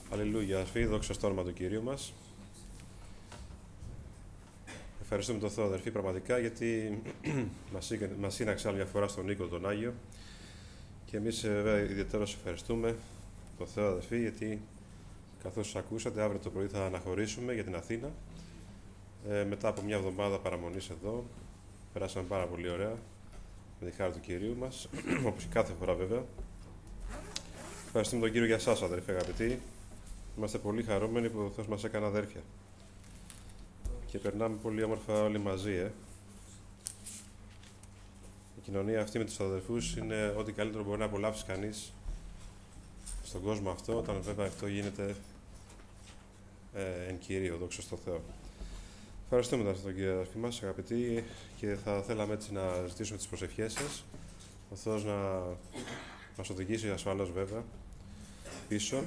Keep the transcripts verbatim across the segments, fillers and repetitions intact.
Αλληλούια, αδερφοί, δόξα στο όνομα του Κυρίου μας. Ευχαριστούμε τον Θεό, αδερφοί, πραγματικά, γιατί μας σύναξε άλλη μια φορά στον οίκο τον Άγιο. Και εμείς, βέβαια, ιδιαίτερα ευχαριστούμε τον Θεό, αδερφοί, γιατί καθώς σας ακούσατε, αύριο το πρωί θα αναχωρήσουμε για την Αθήνα. Ε, μετά από μια εβδομάδα παραμονής εδώ, περάσαμε πάρα πολύ ωραία, με τη χάρη του Κυρίου μας, όπως και κάθε φορά, βέβαια. Ευχαριστούμε τον Κύριο για σας, αδερφοί, αγαπητοί. Είμαστε πολύ χαρούμενοι που ο Θεός μας έκανε αδέρφια. Και περνάμε πολύ όμορφα όλοι μαζί, ε. Η κοινωνία αυτή με τους αδερφούς είναι ό,τι καλύτερο μπορεί να απολαύσει κανείς στον κόσμο αυτό, όταν βέβαια αυτό γίνεται ε, εν Κυρίω, δόξα στο Θεό. Ευχαριστούμε τον κύριο αδερφοί μας, αγαπητοί, και θα θέλαμε έτσι να ζητήσουμε τις προσευχές σας. Ο Θεός να μας οδηγήσει ασφαλώς, βέβαια, πίσω.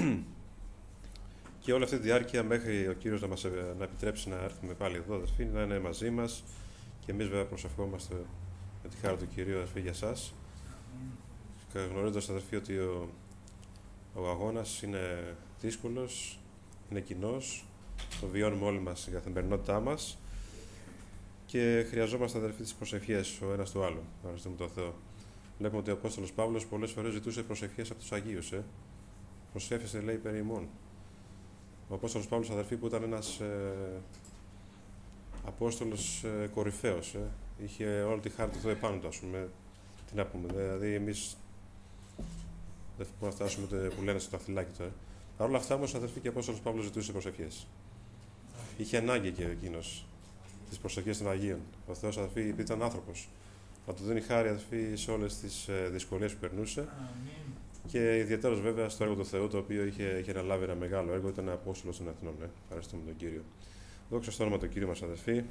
Και όλη αυτή τη διάρκεια μέχρι ο Κύριος να μας να επιτρέψει να έρθουμε πάλι εδώ, αδερφοί, να είναι μαζί μας. Και εμείς, βέβαια, προσευχόμαστε με τη χάρη του Κυρίου, αδερφοί, για εσάς. Γνωρίζοντας, αδερφοί, ότι ο, ο αγώνας είναι δύσκολος, είναι κοινός, το βιώνουμε όλοι μας στην καθημερινότητά μας και χρειαζόμαστε, αδερφοί, τις προσευχές ο ένας του άλλου. Ευχαριστούμε τον Θεό. Βλέπουμε ότι ο Απόστολος Παύλος πολλές φορές ζητούσε προσευχές από τους Αγίους. Ε. Προσεύχεστε, λέει, περί ημών. Ο Απόστολος Παύλος, αδερφοί, που ήταν ένας ε, Απόστολος ε, κορυφαίος. Ε. Είχε όλη τη χάρη του Θεού επάνω του, ας πούμε. Τι να πούμε, δηλαδή εμείς δεν μπορούμε να φτάσουμε το, που λένε στο ταφυλάκι του. Ε. Παρ' όλα αυτά, όμως, αδερφοί, και ο Απόστολος Παύλος ζητούσε προσευχές. Είχε ανάγκη και εκείνος τις προσευχές των Αγίων. Ο Θεός, αδερφοί, επειδή ήταν άνθρωπος, να του δίνει χάρη, αδερφοί, σε όλες τις ε, δυσκολίες που περνούσε. Αμήν. Και ιδιαίτερος, βέβαια, στο έργο του Θεού, το οποίο είχε, είχε αναλάβει ένα μεγάλο έργο, ήταν Απόστολος των Εθνών. Ε. Ευχαριστούμε τον Κύριο. Δόξα στο όνομα του Κύριου μας, αδερφοί.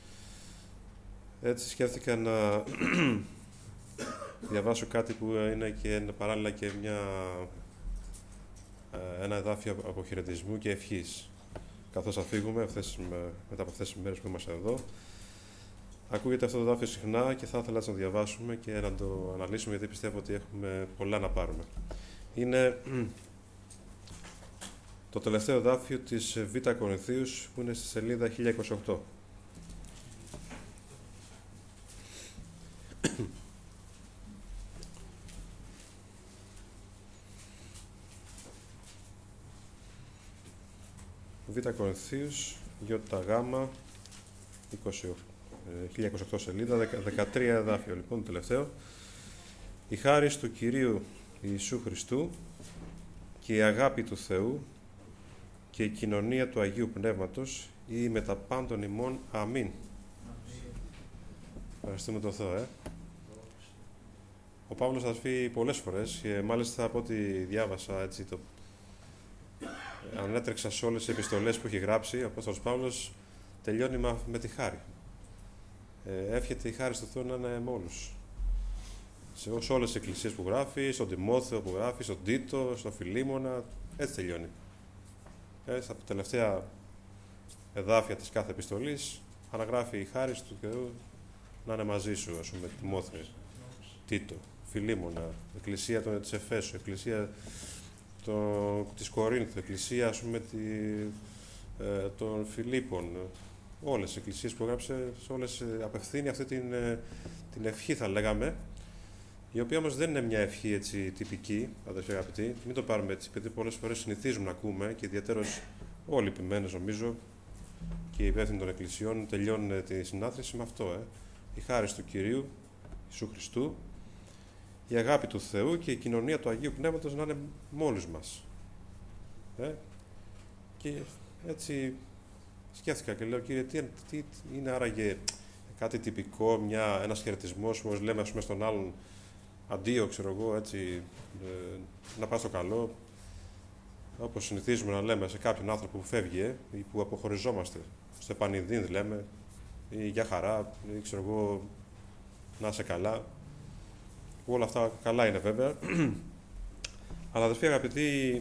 Έτσι σκέφτηκα να διαβάσω κάτι που είναι και παράλληλα και μια, ένα εδάφιο αποχαιρετισμού και ευχής. Καθώς θα φύγουμε αυτές, μετά από αυτές τις μέρες που είμαστε εδώ. Ακούγεται αυτό το εδάφιο συχνά και θα ήθελα να το διαβάσουμε και να το αναλύσουμε, γιατί πιστεύω ότι έχουμε πολλά να πάρουμε. Είναι το τελευταίο εδάφιο της Β' Κορινθίους, που είναι στη σελίδα χίλια είκοσι οκτώ. Β' Κορινθίους, Ι Γ, χίλια είκοσι οκτώ σελίδα, δεκατρία εδάφιο, λοιπόν, το τελευταίο. Η χάρις του Κυρίου Ιησού Χριστού και η αγάπη του Θεού και η κοινωνία του Αγίου Πνεύματος ή με τα πάντων ημών. Αμήν. Ευχαριστούμε τον Θεό, ε. Ο Παύλος, αδερφοί, πολλές φορές, και μάλιστα από ό,τι διάβασα, έτσι, το ανέτρεξα σε όλες τις επιστολές που έχει γράψει, ο Απόστολος Παύλος τελειώνει με τη χάρη. Ε, εύχεται η χάρη του Θεού να είναι με όλους. Σε, σε όλες τις εκκλησίες που γράφει, στον Τιμόθεο που γράφει, στον Τίτο, στον Φιλίμωνα, έτσι τελειώνει. Ε, στα τελευταία εδάφια της κάθε επιστολής αναγράφει η χάρη του Θεού να είναι μαζί σου, ας πούμε, Τιμόθεο, Τίτο, Φιλίμωνα, εκκλησία των, της Εφέσου, εκκλησία το, της Κορίνθου, εκκλησία, ας πούμε, τη, ε, των Φιλίππων. Όλες τις εκκλησίες που έγραψε, σε όλες απευθύνει αυτή την, την ευχή, θα λέγαμε, η οποία όμως δεν είναι μια ευχή, έτσι, τυπική, αδερφοί αγαπητοί. Μην το πάρουμε έτσι, επειδή πολλές φορές συνηθίζουμε να ακούμε, και ιδιαίτερως όλοι οι ποιμένες, νομίζω, και οι υπεύθυνοι των εκκλησιών τελειώνουν τη συνάθρηση με αυτό. Ε. Η χάρις του Κυρίου Ιησού Χριστού, η αγάπη του Θεού και η κοινωνία του Αγίου Πνεύματος να είναι με όλους μας. Ε. Και έτσι σκέφτηκα και λέω, Κύριε, τι, τι είναι άραγε κάτι τυπικό, μια, ένας χαιρετισμός, όπως λέμε, ας πούμε, στον άλλον, αντίο, ξέρω εγώ, έτσι, ε, να πάει στο καλό, όπως συνηθίζουμε να λέμε σε κάποιον άνθρωπο που φεύγει, ε, ή που αποχωριζόμαστε, στο επανειδήν λέμε, ή για χαρά, ή ξέρω εγώ, να είσαι καλά. Όλα αυτά καλά είναι, βέβαια. Αλλά, αδερφοί αγαπητοί,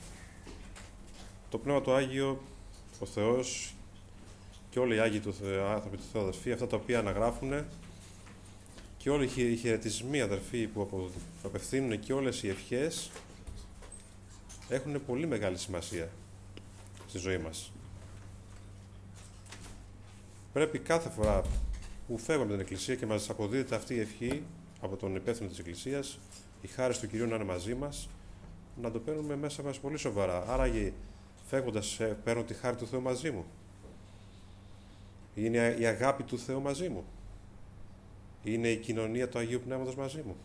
το Πνεύμα το Άγιο, ο Θεός και όλοι οι Άγιοι του άνθρωποι του Θεού, αδερφοί, αυτά τα οποία αναγράφουν, και όλοι οι χαιρετισμοί, αδερφοί, που απευθύνουν, και όλες οι ευχές, έχουν πολύ μεγάλη σημασία στη ζωή μας. Πρέπει κάθε φορά που φεύγουμε από την Εκκλησία και μας αποδίδεται αυτή η ευχή από τον υπεύθυνο της Εκκλησίας, η χάρις του Κυρίου να είναι μαζί μας, να το παίρνουμε μέσα μας πολύ σοβαρά. Άραγε, φεύγοντας, παίρνω τη χάρη του Θεού μαζί μου. Είναι η αγάπη του Θεού μαζί μου. Είναι η κοινωνία του Αγίου Πνεύματος μαζί μου.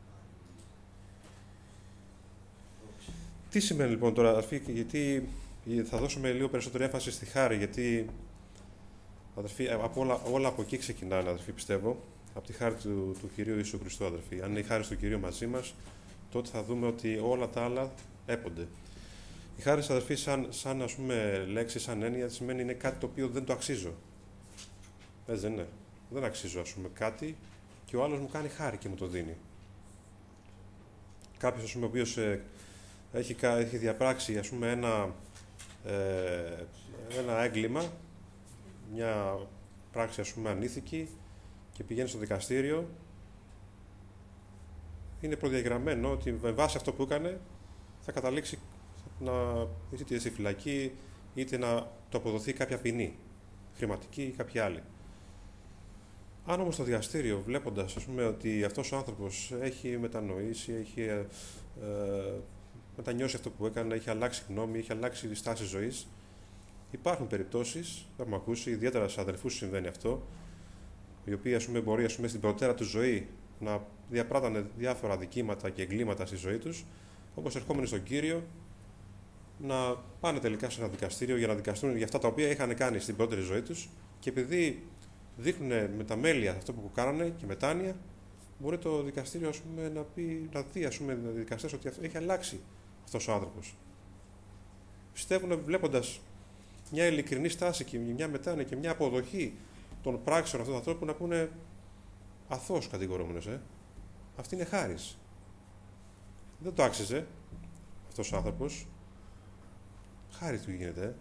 Τι σημαίνει λοιπόν τώρα, αδερφοί, γιατί θα δώσουμε λίγο περισσότερη έμφαση στη χάρη, γιατί αδερφοί, από όλα, όλα από εκεί ξεκινάνε, αδερφοί, πιστεύω, από τη χάρη του, του Κυρίου Ιησού Χριστού, αδερφοί. Αν είναι η χάρη του Κυρίου μαζί μας, τότε θα δούμε ότι όλα τα άλλα έπονται. Η χάρη, αδερφοί, σαν, σαν ας πούμε, λέξη, σαν έννοια, σημαίνει είναι κάτι το οποίο δεν το αξίζω. Έτσι δεν είναι. Δεν αξίζω, ας πούμε, κάτι και ο άλλος μου κάνει χάρη και μου το δίνει. Κάποιος, ας πούμε, ο οποίος ε, έχει, έχει διαπράξει, ας πούμε, ένα, ε, ένα έγκλημα, μια πράξη, ας πούμε, ανήθικη και πηγαίνει στο δικαστήριο, είναι προδιαγραμμένο ότι με βάση αυτό που έκανε θα καταλήξει να είτε στη φυλακή είτε να το αποδοθεί κάποια ποινή, χρηματική ή κάποια άλλη. Αν όμως το δικαστήριο, βλέποντας, ας πούμε, ότι αυτός ο άνθρωπος έχει μετανοήσει, έχει ε, ε, μετανιώσει αυτό που έκανε, έχει αλλάξει γνώμη, έχει αλλάξει τη στάση ζωής, υπάρχουν περιπτώσεις, έχουμε ακούσει, ιδιαίτερα σε αδελφούς συμβαίνει αυτό, οι οποίοι, ας πούμε, μπορεί, ας πούμε, στην προτέρα του ζωή να διαπράττανε διάφορα δικήματα και εγκλήματα στη ζωή τους, όπως ερχόμενοι στον Κύριο, να πάνε τελικά σε ένα δικαστήριο για να δικαστούν για αυτά τα οποία είχαν κάνει στην πρώτερη ζωή τους, και επειδή δείχνουν με τα μέλια αυτό που κάνανε και μετάνοια, μπορεί το δικαστήριο, ας πούμε, να, πει, να δει, ας πούμε, οι δικαστές ότι έχει αλλάξει αυτός ο άνθρωπος. Πιστεύουν, βλέποντας μια ειλικρινή στάση και μια μετάνοια και μια αποδοχή των πράξεων αυτών των ανθρώπων, να πούνε αθώος κατηγορούμενος, ε. Αυτή είναι χάρις. Δεν το άξιζε αυτός ο άνθρωπος. Χάρη του γίνεται, ε.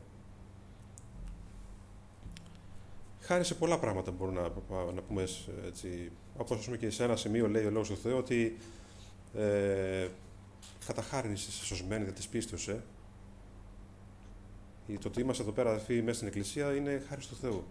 Χάρη σε πολλά πράγματα μπορούμε να, να πούμε έτσι. Όπως, ας πούμε, και σε ένα σημείο λέει ο Λόγος του Θεού ότι ε, κατά χάριν είσαι σωσμένοι δεν της πίστεως, ε. Το ότι είμαστε εδώ πέρα, αδελφοί, μέσα στην Εκκλησία είναι χάρη του Θεού.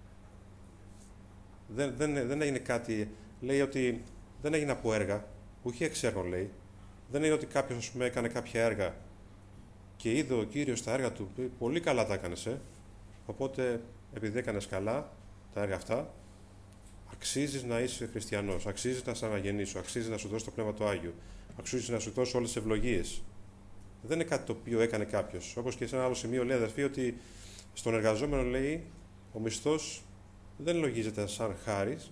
Δεν, δεν, δεν έγινε κάτι, λέει ότι δεν έγινε από έργα, όχι εξ έργων, λέει. Δεν είναι ότι κάποιος, ας πούμε, έκανε κάποια έργα και είδε ο Κύριος τα έργα του, πολύ καλά τα έκανες, ε. Οπότε, επειδή έκανες καλά τα έργα αυτά, αξίζεις να είσαι χριστιανός, αξίζεις να σε αναγεννήσω, αξίζει να σου δώσει το Πνεύμα του Άγιο, αξίζει να σου δώσει όλες τις ευλογίες. Δεν είναι κάτι το οποίο έκανε κάποιος. Όπως και σε ένα άλλο σημείο λέει, αδερφοί, ότι στον εργαζόμενο, λέει, ο μισθός δεν λογίζεται σαν χάρις,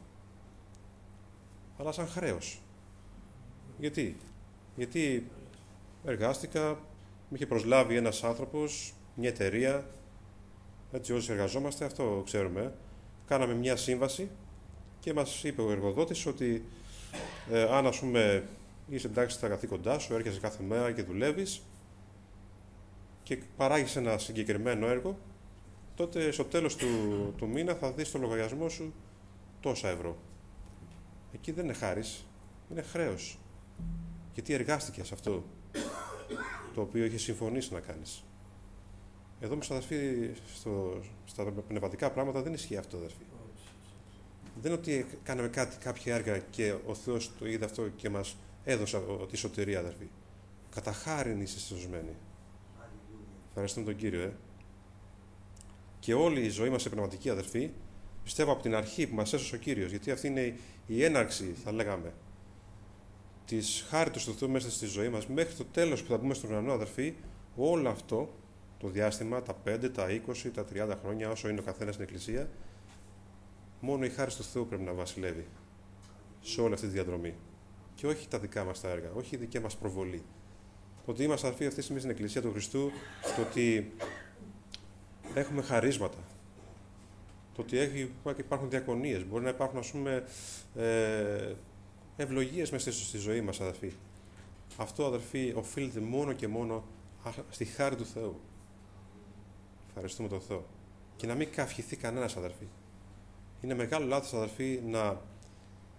αλλά σαν χρέος. Γιατί? Γιατί εργάστηκα, με είχε προσλάβει ένας άνθρωπος, μια εταιρεία, έτσι όσοι εργαζόμαστε, αυτό ξέρουμε. Κάναμε μια σύμβαση και μας είπε ο εργοδότης ότι ε, αν, ας πούμε, είσαι εντάξει στα καθήκοντά σου, έρχεσαι κάθε μέρα και δουλεύεις και παράγεις ένα συγκεκριμένο έργο, τότε στο τέλος του, του μήνα θα δεις το λογαριασμό σου τόσα ευρώ. Εκεί δεν είναι χάρις, είναι χρέος. Γιατί εργάστηκες αυτό το οποίο είχε συμφωνήσει να κάνεις. Εδώ όμως, αδερφοί, στο, στα πνευματικά πράγματα δεν ισχύει αυτό, αδερφοί. Δεν είναι ότι κάναμε κάτι, κάποια έργα και ο Θεός το είδε αυτό και μας έδωσε τη σωτηρία, αδερφοί. Κατά χάριν είσαι σωσμένοι. Ευχαριστούμε τον Κύριο, ε. Και όλη η ζωή μας σε πνευματική, αδερφοί, πιστεύω από την αρχή που μας έσωσε ο Κύριος, γιατί αυτή είναι η έναρξη, θα λέγαμε, της χάριτος του Θεού μέσα στη ζωή μας, μέχρι το τέλος που θα μπούμε στον ουρανό, αδερφοί, όλο αυτό το διάστημα, τα πέντε, τα είκοσι, τα τριάντα χρόνια, όσο είναι ο καθένας στην Εκκλησία, μόνο η χάρις του Θεού πρέπει να βασιλεύει σε όλη αυτή τη διαδρομή. Και όχι τα δικά μας τα έργα, όχι η δική μας προβολή. Το ότι είμαστε, αδερφοί, αυτή τη στιγμή στην Εκκλησία του Χριστού, το ότι έχουμε χαρίσματα, το ότι έχει, υπάρχουν διακονίες, μπορεί να υπάρχουν, ας πούμε, ε, ευλογίες μέσα στη ζωή μας, αδερφοί. Αυτό, αδερφοί, οφείλεται μόνο και μόνο στη χάρη του Θεού. Ευχαριστούμε τον Θεό. Και να μην καυχηθεί κανένας, αδερφοί. Είναι μεγάλο λάθος, αδερφοί, να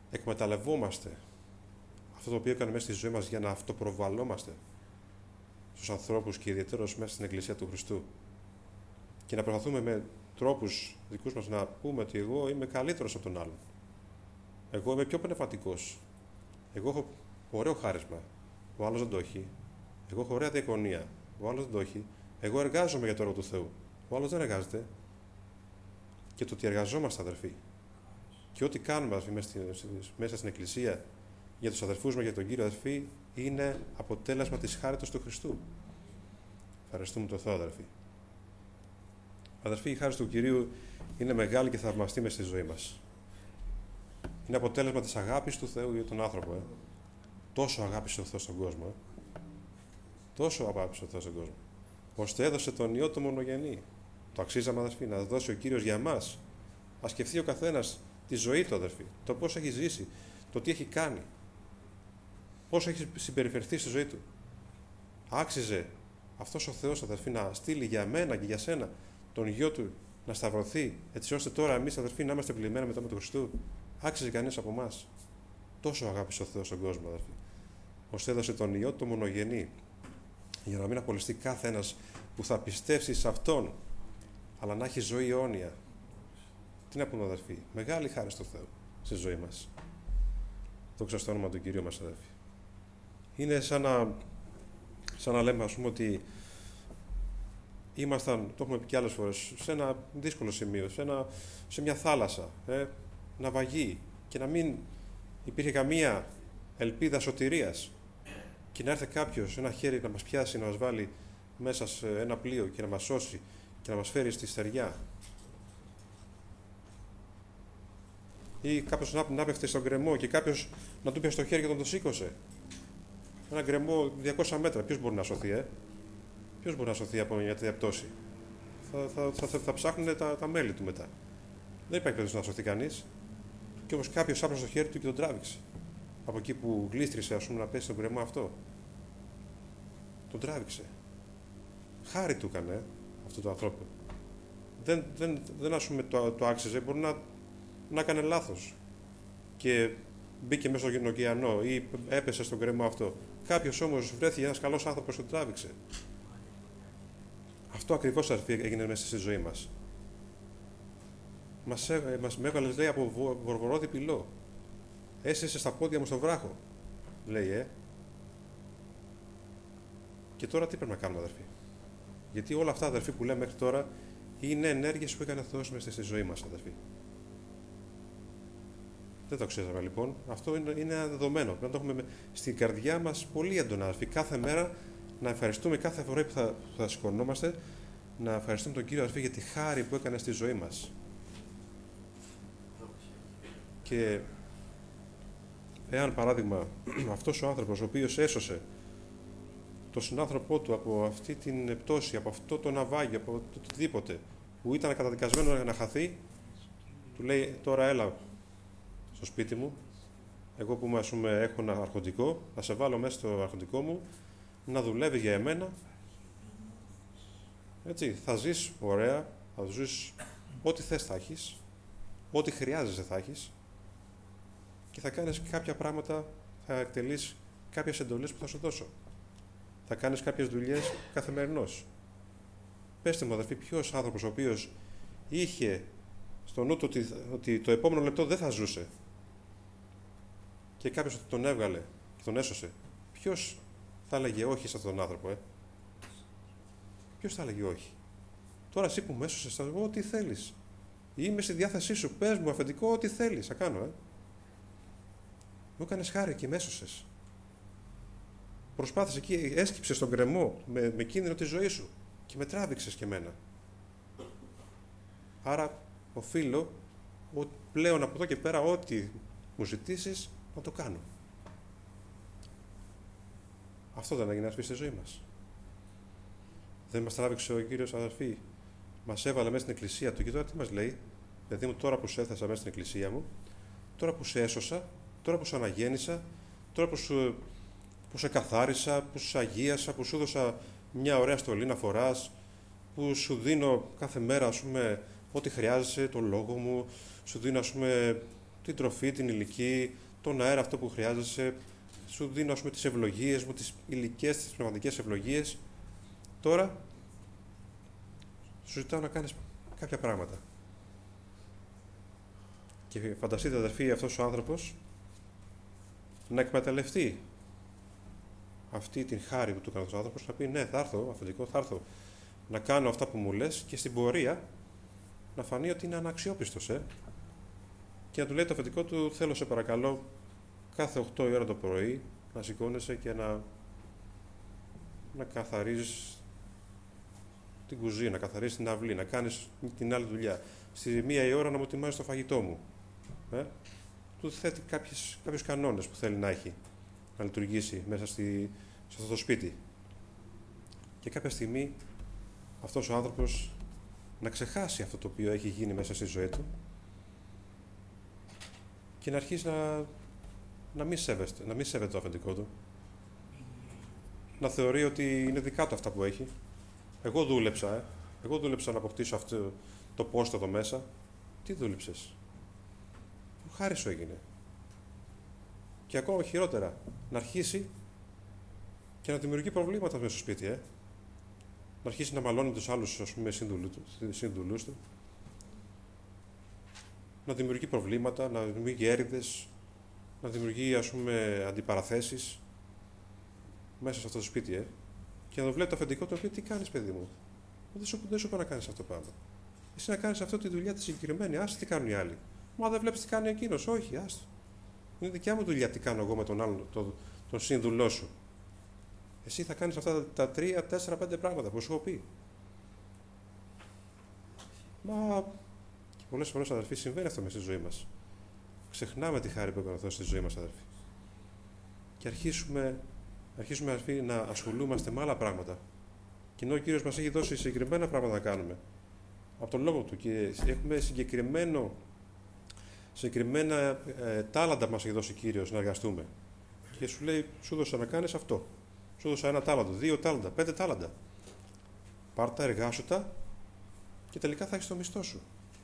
εκμεταλλευόμαστε αυτό το οποίο έκανε μέσα στη ζωή μας για να αυτοπροβαλλόμαστε στους ανθρώπους και ιδιαιτέρως μέσα στην Εκκλησία του Χριστού. Και να προσπαθούμε με τρόπους δικούς μας να πούμε ότι εγώ είμαι καλύτερος από τον άλλον. Εγώ είμαι πιο πνευματικός. Εγώ έχω ωραίο χάρισμα. Ο άλλος δεν το έχει. Εγώ έχω ωραία διακονία. Ο άλλος δεν το έχει. Εγώ εργάζομαι για το έργο του Θεού. Ο άλλος δεν εργάζεται. Και το ότι εργαζόμαστε, αδερφοί, και ό,τι κάνουμε, αδερφοί, μέσα στην Εκκλησία για τους αδερφούς μας, για τον Κύριο, αδερφοί, είναι αποτέλεσμα της χάριτος του Χριστού. Ευχαριστούμε τον Θεό, αδερφοί. Αδερφοί, η χάρις του Κυρίου είναι μεγάλη και θαυμαστή μες στη ζωή μας. Είναι αποτέλεσμα της αγάπης του Θεού για τον άνθρωπο. Ε. Τόσο αγάπησε ο Θεός στον κόσμο. Ε. Τόσο αγάπησε ο Θεός στον κόσμο. Ώστε έδωσε τον Υιό του μονογενή. Το αξίζαμε, αδερφοί, να δώσει ο Κύριος για μας. Ας σκεφτεί ο καθένας τη ζωή του, αδερφοί. Το πώς έχει ζήσει. Το τι έχει κάνει. Πώς έχει συμπεριφερθεί στη ζωή του. Άξιζε αυτός ο Θεός, αδερφοί, να στείλει για μένα και για σένα τον Υιό του να σταυρωθεί, έτσι ώστε τώρα εμείς, αδερφοί, να είμαστε πλημμένα μετά με τον Χριστού. Άξιζε κανείς από εμάς. Τόσο αγάπησε ο Θεός στον κόσμο, αδερφοί, ώστε έδωσε τον Υιό του μονογενή, για να μην απολυστεί κάθε ένας που θα πιστέψει σε Αυτόν, αλλά να έχει ζωή αιώνια. Τι να πούμε, αδερφοί, μεγάλη χάρη στο Θεό στη ζωή μας. Δόξα στο όνομα του Κυρίου μας, αδερφοί. Είναι σαν να, σαν να λέμε, ας πούμε, ότι ήμασταν, το έχουμε πει και άλλες φορές, σε ένα δύσκολο σημείο, σε, ένα, σε μια θάλασσα, ε, ναυαγή, και να μην υπήρχε καμία ελπίδα σωτηρίας, και να έρθει κάποιος, ένα χέρι να μας πιάσει, να μας βάλει μέσα σε ένα πλοίο και να μας σώσει και να μας φέρει στη στεριά. Ή κάποιος να, να πέφτει στον γκρεμό και κάποιος να του πιάσει το χέρι και τον το σήκωσε. Ένα γκρεμό διακόσια μέτρα. Ποιος μπορεί να σωθεί, ε? Ποιος μπορεί να σωθεί από μια τέτοια πτώση? Θα, θα, θα, θα, θα ψάχνουν τα, τα μέλη του μετά. Δεν υπάρχει περίπτωση να σωθεί κανείς. Και όμως κάποιος άπλωσε το χέρι του και τον τράβηξε. Από εκεί που γλίστρισε, ας πούμε, να πέσει στον γκρεμό αυτό. Τον τράβηξε. Χάρη του έκανε, ε, αυτό το ανθρώπου. Δεν, δεν, δεν ας πούμε, το, το άξιζε. Μπορεί να, να έκανε λάθος. Και μπήκε μέσα στον ωκεανό ή έπεσε στον γκρεμό αυτό. Κάποιος όμως βρέθηκε, ένας καλός άνθρωπος και τον τράβηξε. Αυτό ακριβώς, αδερφοί, έγινε μέσα στη ζωή μας. Μας, έ, μας με έβαλες, λέει, από βορβορό διπυλό. Έσαι στα πόδια μου στον βράχο, λέει, ε. Και τώρα τι πρέπει να κάνουμε, αδερφοί? Γιατί όλα αυτά, αδερφοί, που λέμε μέχρι τώρα είναι ενέργειες που έκανε ο Θεός μέσα στη ζωή μας, αδερφοί. Δεν το ξέραμε, λοιπόν. Αυτό είναι, είναι ένα δεδομένο. Πρέπει να το έχουμε στην καρδιά μας πολύ έντονα, αδερφοί. Κάθε μέρα να ευχαριστούμε, κάθε φορά που θα, που θα σηκωνόμαστε, να ευχαριστούμε τον Κύριο, αδερφοί, για τη χάρη που έκανε στη ζωή μας. Και εάν, παράδειγμα, αυτός ο άνθρωπος ο οποίος έσωσε τον συνάνθρωπό του από αυτή την πτώση, από αυτό το ναυάγιο, από το οτιδήποτε που ήταν καταδικασμένο να χαθεί, του λέει, τώρα έλα στο σπίτι μου, εγώ που ας πούμε, έχω ένα αρχοντικό, θα σε βάλω μέσα στο αρχοντικό μου να δουλεύει για εμένα. Έτσι, θα ζεις ωραία, θα ζεις ό,τι θες θα έχεις, ό,τι χρειάζεσαι θα έχεις, και θα κάνεις κάποια πράγματα, θα εκτελείς κάποιες εντολές που θα σου δώσω. Θα κάνεις κάποιες δουλειές καθημερινώς. Πέστε μου, αδερφοί, ποιος άνθρωπος ο οποίος είχε στο νου του ότι, ότι το επόμενο λεπτό δεν θα ζούσε και κάποιος τον έβγαλε και τον έσωσε, ποιος θα έλεγε όχι σε αυτόν τον άνθρωπο, ε? Ποιος θα έλεγε όχι? Τώρα εσύ που με έσωσες, θα πω ό,τι θέλεις. Είμαι στη διάθεσή σου, πες μου αφεντικό ό,τι θέλεις, θα κάνω, ε? Μου έκανες χάρη και με έσωσες. Προσπάθησε εκεί, έσκυψε στον γκρεμό με, με κίνδυνο τη ζωή σου και με τράβηξες και εμένα. Άρα οφείλω ο, πλέον από εδώ και πέρα ό,τι μου ζητήσεις να το κάνω. Αυτό δεν έγινε, αδερφοί, στη ζωή μας? Δεν μας τράβηξε ο Κύριος, αδερφοί? Μας έβαλε μέσα στην εκκλησία του και τώρα τι μας λέει? Παιδί μου, τώρα που σε έθεσα μέσα στην εκκλησία μου, τώρα που σε έσωσα, τώρα που σε αναγέννησα, τώρα που, σου, που σε καθάρισα, που σε αγίασα, που σου έδωσα μια ωραία στολή να φοράς, που σου δίνω κάθε μέρα, ας πούμε, ό,τι χρειάζεσαι, το λόγο μου, σου δίνω, ας πούμε, την τροφή, την ηλική, τον αέρα αυτό που χρειάζεσαι, σου δίνω, ας πούμε, τις ευλογίες μου, τις υλικές, τις πνευματικές ευλογίες. Τώρα σου ζητάω να κάνεις κάποια πράγματα. Και φανταστείτε, αδερφοί, αυτός ο άνθρωπος να εκμεταλλευτεί αυτή την χάρη που του έκανε ο άνθρωπος, να πει ναι, θα έρθω, αφεντικό, θα έρθω να κάνω αυτά που μου λες, και στην πορεία να φανεί ότι είναι αναξιόπιστος, ε? Και να του λέει το αφεντικό του, θέλω σε παρακαλώ κάθε οκτώ η ώρα το πρωί να σηκώνεσαι και να, να καθαρίζεις την κουζίνα, να καθαρίζεις την αυλή, να κάνεις την άλλη δουλειά. Στη μία η ώρα να μου ετοιμάζεις το φαγητό μου. Ε? Του θέτει κάποιες, κάποιους κανόνες που θέλει να έχει, να λειτουργήσει μέσα στη, σε αυτό το σπίτι. Και κάποια στιγμή αυτός ο άνθρωπος να ξεχάσει αυτό το οποίο έχει γίνει μέσα στη ζωή του και να αρχίσει να, να μην σέβεται, να μην σέβεται το αφεντικό του. Να θεωρεί ότι είναι δικά του αυτά που έχει. Εγώ δούλεψα, ε. Εγώ δούλεψα να αποκτήσω αυτό το πόστο εδώ μέσα. Τι δούλεψες? Που χάρη σου έγινε. Και ακόμα χειρότερα, να αρχίσει και να δημιουργεί προβλήματα μέσα στο σπίτι, ε. Να αρχίσει να μαλώνει τους άλλους, ας πούμε, σύντουλούς του. Να δημιουργεί προβλήματα, να δημιουργεί έρηδες, να δημιουργεί, ας πούμε, αντιπαραθέσεις μέσα σε αυτό το σπίτι, ε. Και να το βλέπει το αφεντικό του, τι κάνεις, παιδί μου? Δεν σου, δεν σου είπα να κάνεις αυτό το πράγμα. Εσύ να κάνεις αυτή τη δουλειά τη συγκεκριμένη, άστα τι κάνουν οι άλλοι. Μα δεν βλέπεις τι κάνει εκείνος? Όχι, άστα. Είναι δικιά μου δουλειά τι κάνω εγώ με τον άλλον, τον, τον σύνδουλό σου. Εσύ θα κάνεις αυτά τα τρία, τέσσερα, πέντε πράγματα που σου έχω πει. Μα και πολλές φορές, αδερφοί, συμβαίνει αυτό μέσα στη ζωή μας. Ξεχνάμε τη χάρη που έκανε ο Θεός στη ζωή μας, αδερφοί. Και αρχίσουμε, αρχίσουμε αδερφοί, να ασχολούμαστε με άλλα πράγματα. Και ενώ ο Κύριος μας έχει δώσει συγκεκριμένα πράγματα να κάνουμε από τον λόγο του και έχουμε συγκεκριμένο, συγκεκριμένα ε, τάλαντα μας έχει δώσει ο Κύριος να εργαστούμε. Και σου λέει, σου δώσα να κάνεις αυτό. Σου δώσα ένα τάλαντο, δύο τάλαντα, πέντε τάλαντα. Πάρτα, εργάσου τα και τελικά θα έχεις το μισθό σου.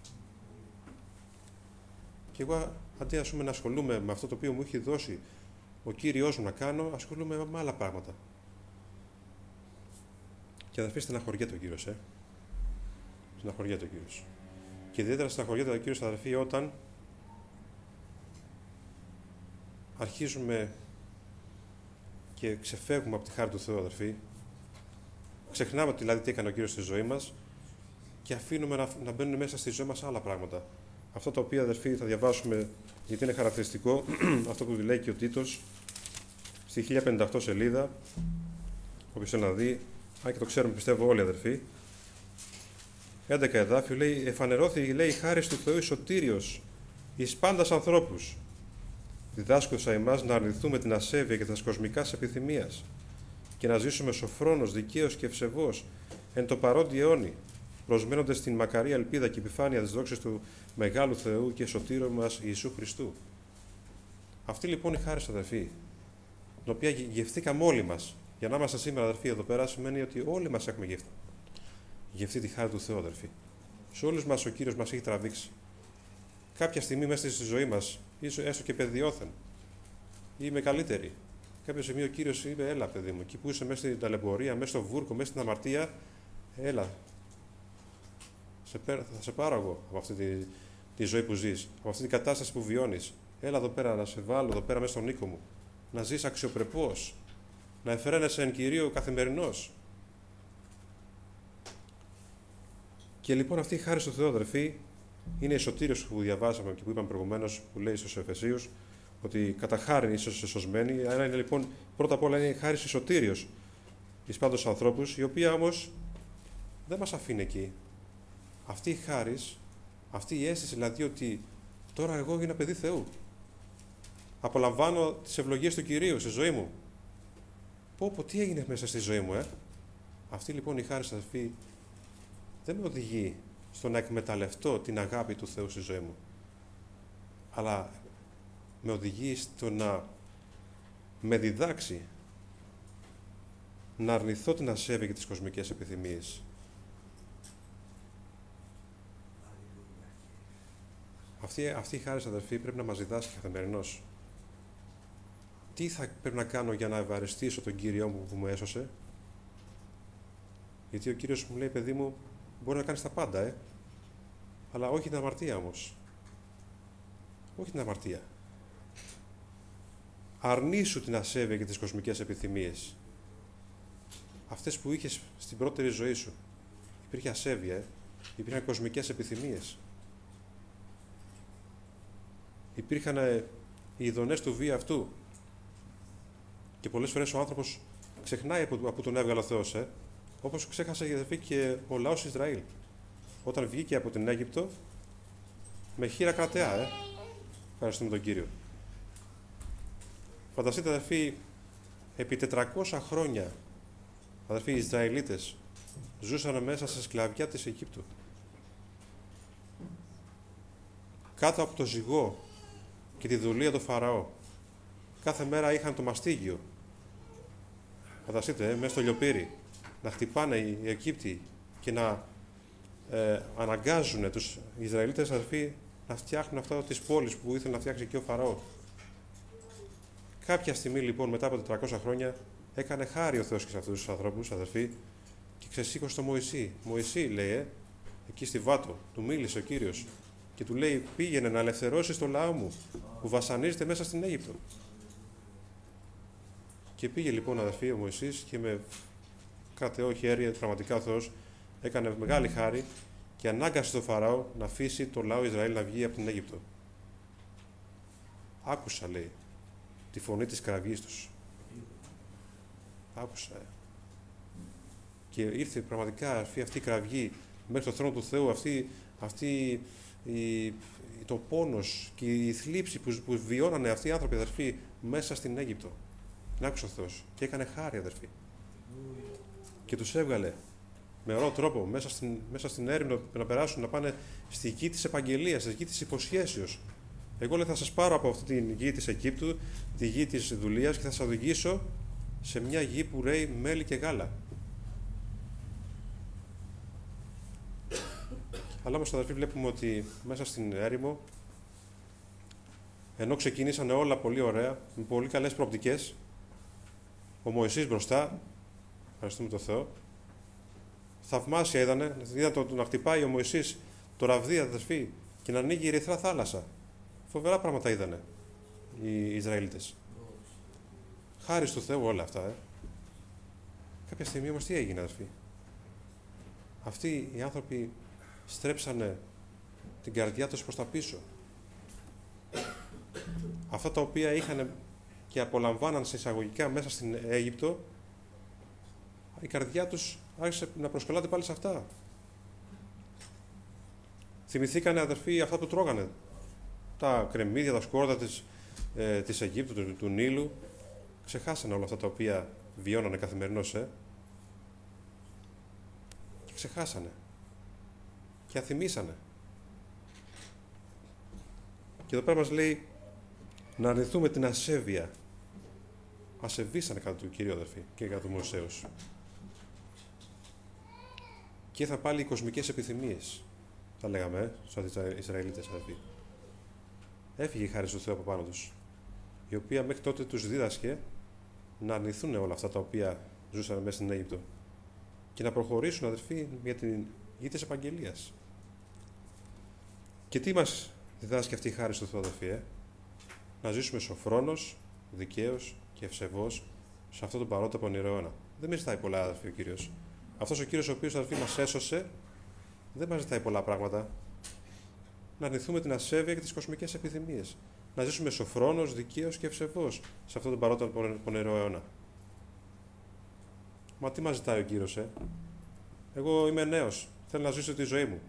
Και εγώ αντί ας πούμε, να ασχολούμαι με αυτό το οποίο μου έχει δώσει ο Κύριος μου να κάνω, ασχολούμαι με άλλα πράγματα. Και αδερφοί, στεναχωριέται ο Κύριος, ε. Στεναχωριέται ο Κύριος. Και ιδιαίτερα στεναχωριέται ο Κύριος, αδερφοί, όταν αρχίζουμε και ξεφεύγουμε από τη χάρη του Θεού, αδερφοί. Ξεχνάμε δηλαδή τι έκανε ο Κύριος στη ζωή μας και αφήνουμε να, να μπαίνουν μέσα στη ζωή μας άλλα πράγματα. Αυτό το οποίο, αδερφοί, θα διαβάσουμε, γιατί είναι χαρακτηριστικό, αυτό που λέει και ο Τίτος, στη χίλια πενήντα οκτώ σελίδα, όποιος θέλει να δει, αν και το ξέρουμε πιστεύω όλοι, αδερφοί. έντεκα εδάφιο λέει, εφανερώθη, λέει, η χάρις του Θεού σωτήριος εις πάντας ανθρώπους, διδάσκουσα εμάς να αρνηθούμε την ασέβεια και τα κοσμικά επιθυμίας και να ζήσουμε σοφρόνος, δικαίος και ευσεβώς εν το παρόντι αιώνι, προσμένοντας την μακαρή ελπίδα και επιφάνεια της δόξης του μεγάλου Θεού και σωτήρου μας Ιησού Χριστού. Αυτή λοιπόν η χάρις, αδερφοί, την οποία γευθήκαμε όλοι μας, για να είμαστε σήμερα, αδερφοί, εδώ πέρα, σημαίνει ότι όλοι μας έχουμε γευθεί, γευθεί τη χάρη του Θεού, αδερφοί. Σε όλους μας ο Κύριος μας έχει τραβήξει. Κάποια στιγμή μέσα στη ζωή μας, ίσως έστω και παιδιόθεν, ή μεγαλύτερη, κάποια στιγμή ο Κύριος είπε: έλα, παιδί μου, εκεί που είσαι μέσα στην ταλαιπωρία, μέσα στο βούρκο, μέσα στην αμαρτία, έλα. Σε, θα σε πάρω εγώ από αυτή τη, τη ζωή που ζεις, από αυτή την κατάσταση που βιώνεις. Έλα εδώ πέρα να σε βάλω, εδώ πέρα μέσα στον οίκο μου, να ζεις αξιοπρεπώς, να εφραίνεσαι εν Κυρίω καθημερινώς. Και λοιπόν αυτή η χάρη στο Θεό, αδερφοί, είναι η σωτήριος που διαβάσαμε και που είπαμε προηγουμένως, που λέει στους Εφεσίους, ότι κατά χάριν είσαι σωσμένοι. Άρα είναι λοιπόν, πρώτα απ' όλα είναι η χάρη η σωτήριος εις πάντως ανθρώπους, η οποία όμως δεν μας αφήνει εκεί. Αυτή η χάρις, αυτή η αίσθηση δηλαδή ότι τώρα εγώ έγινα παιδί Θεού. Απολαμβάνω τις ευλογίες του Κυρίου στη ζωή μου. Πω πω, τι έγινε μέσα στη ζωή μου, ε. Αυτή λοιπόν η χάρις, αδερφοί, δεν με οδηγεί στο να εκμεταλλευτώ την αγάπη του Θεού στη ζωή μου, αλλά με οδηγεί στο να με διδάξει να αρνηθώ την ασέβεια και τις κοσμικές επιθυμίες. Αυτή, αυτή η χάρις, αδερφοί, πρέπει να μας διδάσκει καθημερινώς. Τι θα πρέπει να κάνω για να ευχαριστήσω τον Κύριό μου που μου έσωσε, Γιατί ο Κύριος μου λέει, παιδί μου, μπορεί να κάνεις τα πάντα, ε, αλλά όχι την αμαρτία όμως. Όχι την αμαρτία. Αρνήσου την ασέβεια και τις κοσμικές επιθυμίες. Αυτές που είχες στην πρώτερη ζωή σου. Υπήρχε ασέβεια, ε. Υπήρχαν κοσμικές επιθυμίες. Υπήρχαν ε, οι ειδονές του βία αυτού. Και πολλές φορές ο άνθρωπος ξεχνάει από, από τον έβγαλε ο Θεός, ε. Όπως ξέχασε και ο λαός Ισραήλ. Όταν βγήκε από την Αίγυπτο με χείρα κρατεά, ε. Ευχαριστούμε τον Κύριο. Φανταστείτε, αδερφοί, επί τετρακόσια χρόνια, αδερφοί, οι Ισραηλίτες ζούσαν μέσα σε σκλαβιά της Αιγύπτου. Κάτω από το ζυγό και τη δουλεία του Φαραώ. Κάθε μέρα είχαν το μαστίγιο. Φανταστείτε, ε, μέσα στο λιοπύρι, να χτυπάνε οι Αιγύπτιοι και να ε, αναγκάζουν τους Ισραηλίτες, αδερφοί, να φτιάχνουν αυτά τις πόλεις που ήθελε να φτιάξει και ο Φαραώ. Κάποια στιγμή λοιπόν, μετά από τετρακόσια χρόνια, έκανε χάρη ο Θεός και σε αυτούς τους ανθρώπους, αδερφοί, και ξεσήκωσε το Μωυσή. Μωυσή, λέει, ε, εκεί στη Βάτο, του μίλησε ο Κύριος και του λέει, πήγαινε να ελευθερώσεις το λαό μου που βασανίζεται μέσα στην Αίγυπτο. Και πήγε λοιπόν, αδερφοί, ο Μωυσής και με κρατεό χέρι, πραγματικά ο Θεός έκανε μεγάλη χάρη και ανάγκασε τον Φαραώ να αφήσει το λαό Ισραήλ να βγει από την Αίγυπτο. Άκουσα, λέει, τη φωνή της κραυγής τους. Άκουσα. Ε. Και ήρθε πραγματικά αυτή, αυτή η κραυγή μέχρι το θρόνο του Θεού, αυτή, αυτή η, το πόνος και η θλίψη που, που βιώνανε αυτοί οι άνθρωποι, αδερφοί, μέσα στην Αίγυπτο. Την άκουσε ο Θεός και έκανε χάρη, αδερφοί. Και τους έβγαλε με ωραίο τρόπο μέσα στην, μέσα στην έρημο να περάσουν, να πάνε στη γη της επαγγελίας, στη γη της υποσχέσεως. Εγώ, λέει, θα σας πάρω από αυτή τη γη της Αιγύπτου, τη γη της δουλείας, και θα σας οδηγήσω σε μια γη που ρέει μέλι και γάλα. Αλλά όμως, αδερφοί, βλέπουμε ότι μέσα στην έρημο, ενώ ξεκινήσανε όλα πολύ ωραία, με πολύ καλές προοπτικές, ο Μωυσής μπροστά, ευχαριστούμε τον Θεό, θαυμάσια είδανε, είδαν το, το να χτυπάει ο Μωυσής το ραβδί, αδερφοί, και να ανοίγει η ερυθρά θάλασσα. Φοβερά πράγματα είδανε οι Ισραηλίτες. Χάρη του Θεού όλα αυτά. Ε. Κάποια στιγμή όμως τι έγινε, αδερφοί? Αυτοί οι άνθρωποι στρέψανε την καρδιά τους προς τα πίσω. Αυτά τα οποία είχαν και απολαμβάναν σε εισαγωγικά μέσα στην Αίγυπτο, η καρδιά τους άρχισε να προσκολάται πάλι σε αυτά. Θυμηθήκανε, αδερφοί, αυτά που τρώγανε. Τα κρεμμύδια, τα σκόρδα της, ε, της Αιγύπτου, του, του Νείλου. Ξεχάσανε όλα αυτά τα οποία βιώνανε καθημερινώς, ε. Και ξεχάσανε. Και αθυμήσανε. Και εδώ πέρα μας λέει να αρνηθούμε την ασέβεια. Ασεβήσανε κατά του Κυρίου, αδερφοί, και κατά του Μωυσέως. Και ήρθαν πάλι οι κοσμικές επιθυμίες, θα λέγαμε, ε, στους Ισραηλίτες, αδερφοί. Έφυγε η χάρη του Θεού από πάνω τους, η οποία μέχρι τότε τους δίδασκε να αρνηθούν όλα αυτά τα οποία ζούσαν μέσα στην Αίγυπτο και να προχωρήσουν, αδερφοί, για την γη της επαγγελίας. Και τι μας διδάσκει αυτή η χάρη του Θεού, αδερφοί? Ε? Να ζήσουμε σοφρόνος, δικαίος και ευσεβώς σε αυτόν τον παρόντα πονηρό αιώνα. Δεν μας ζητάει πολλά, αδερφοί, ο Κύριος. Αυτός ο Κύριος ο οποίος, αδερφοί, μας έσωσε, δεν μας ζητάει πολλά πράγματα. Να αρνηθούμε την ασέβεια και τις κοσμικές επιθυμίες. Να ζήσουμε σοφρόνος, δικαίος και ευσεβώς σε αυτόν τον παρόντα πονηρό αιώνα. Μα τι μας ζητάει ο Κύριος, ε? Εγώ είμαι νέος. Θέλω να ζήσω τη ζωή μου.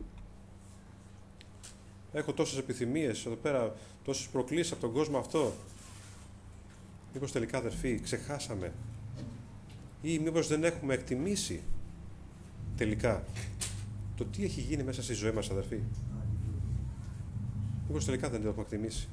Έχω τόσες επιθυμίες εδώ πέρα, τόσες προκλήσεις από τον κόσμο αυτό. Μήπως τελικά, αδερφοί, ξεχάσαμε? Ή μήπως δεν έχουμε εκτιμήσει τελικά το τι έχει γίνει μέσα στη ζωή μας, αδερφοί? Μήπως τελικά δεν το έχουμε εκτιμήσει?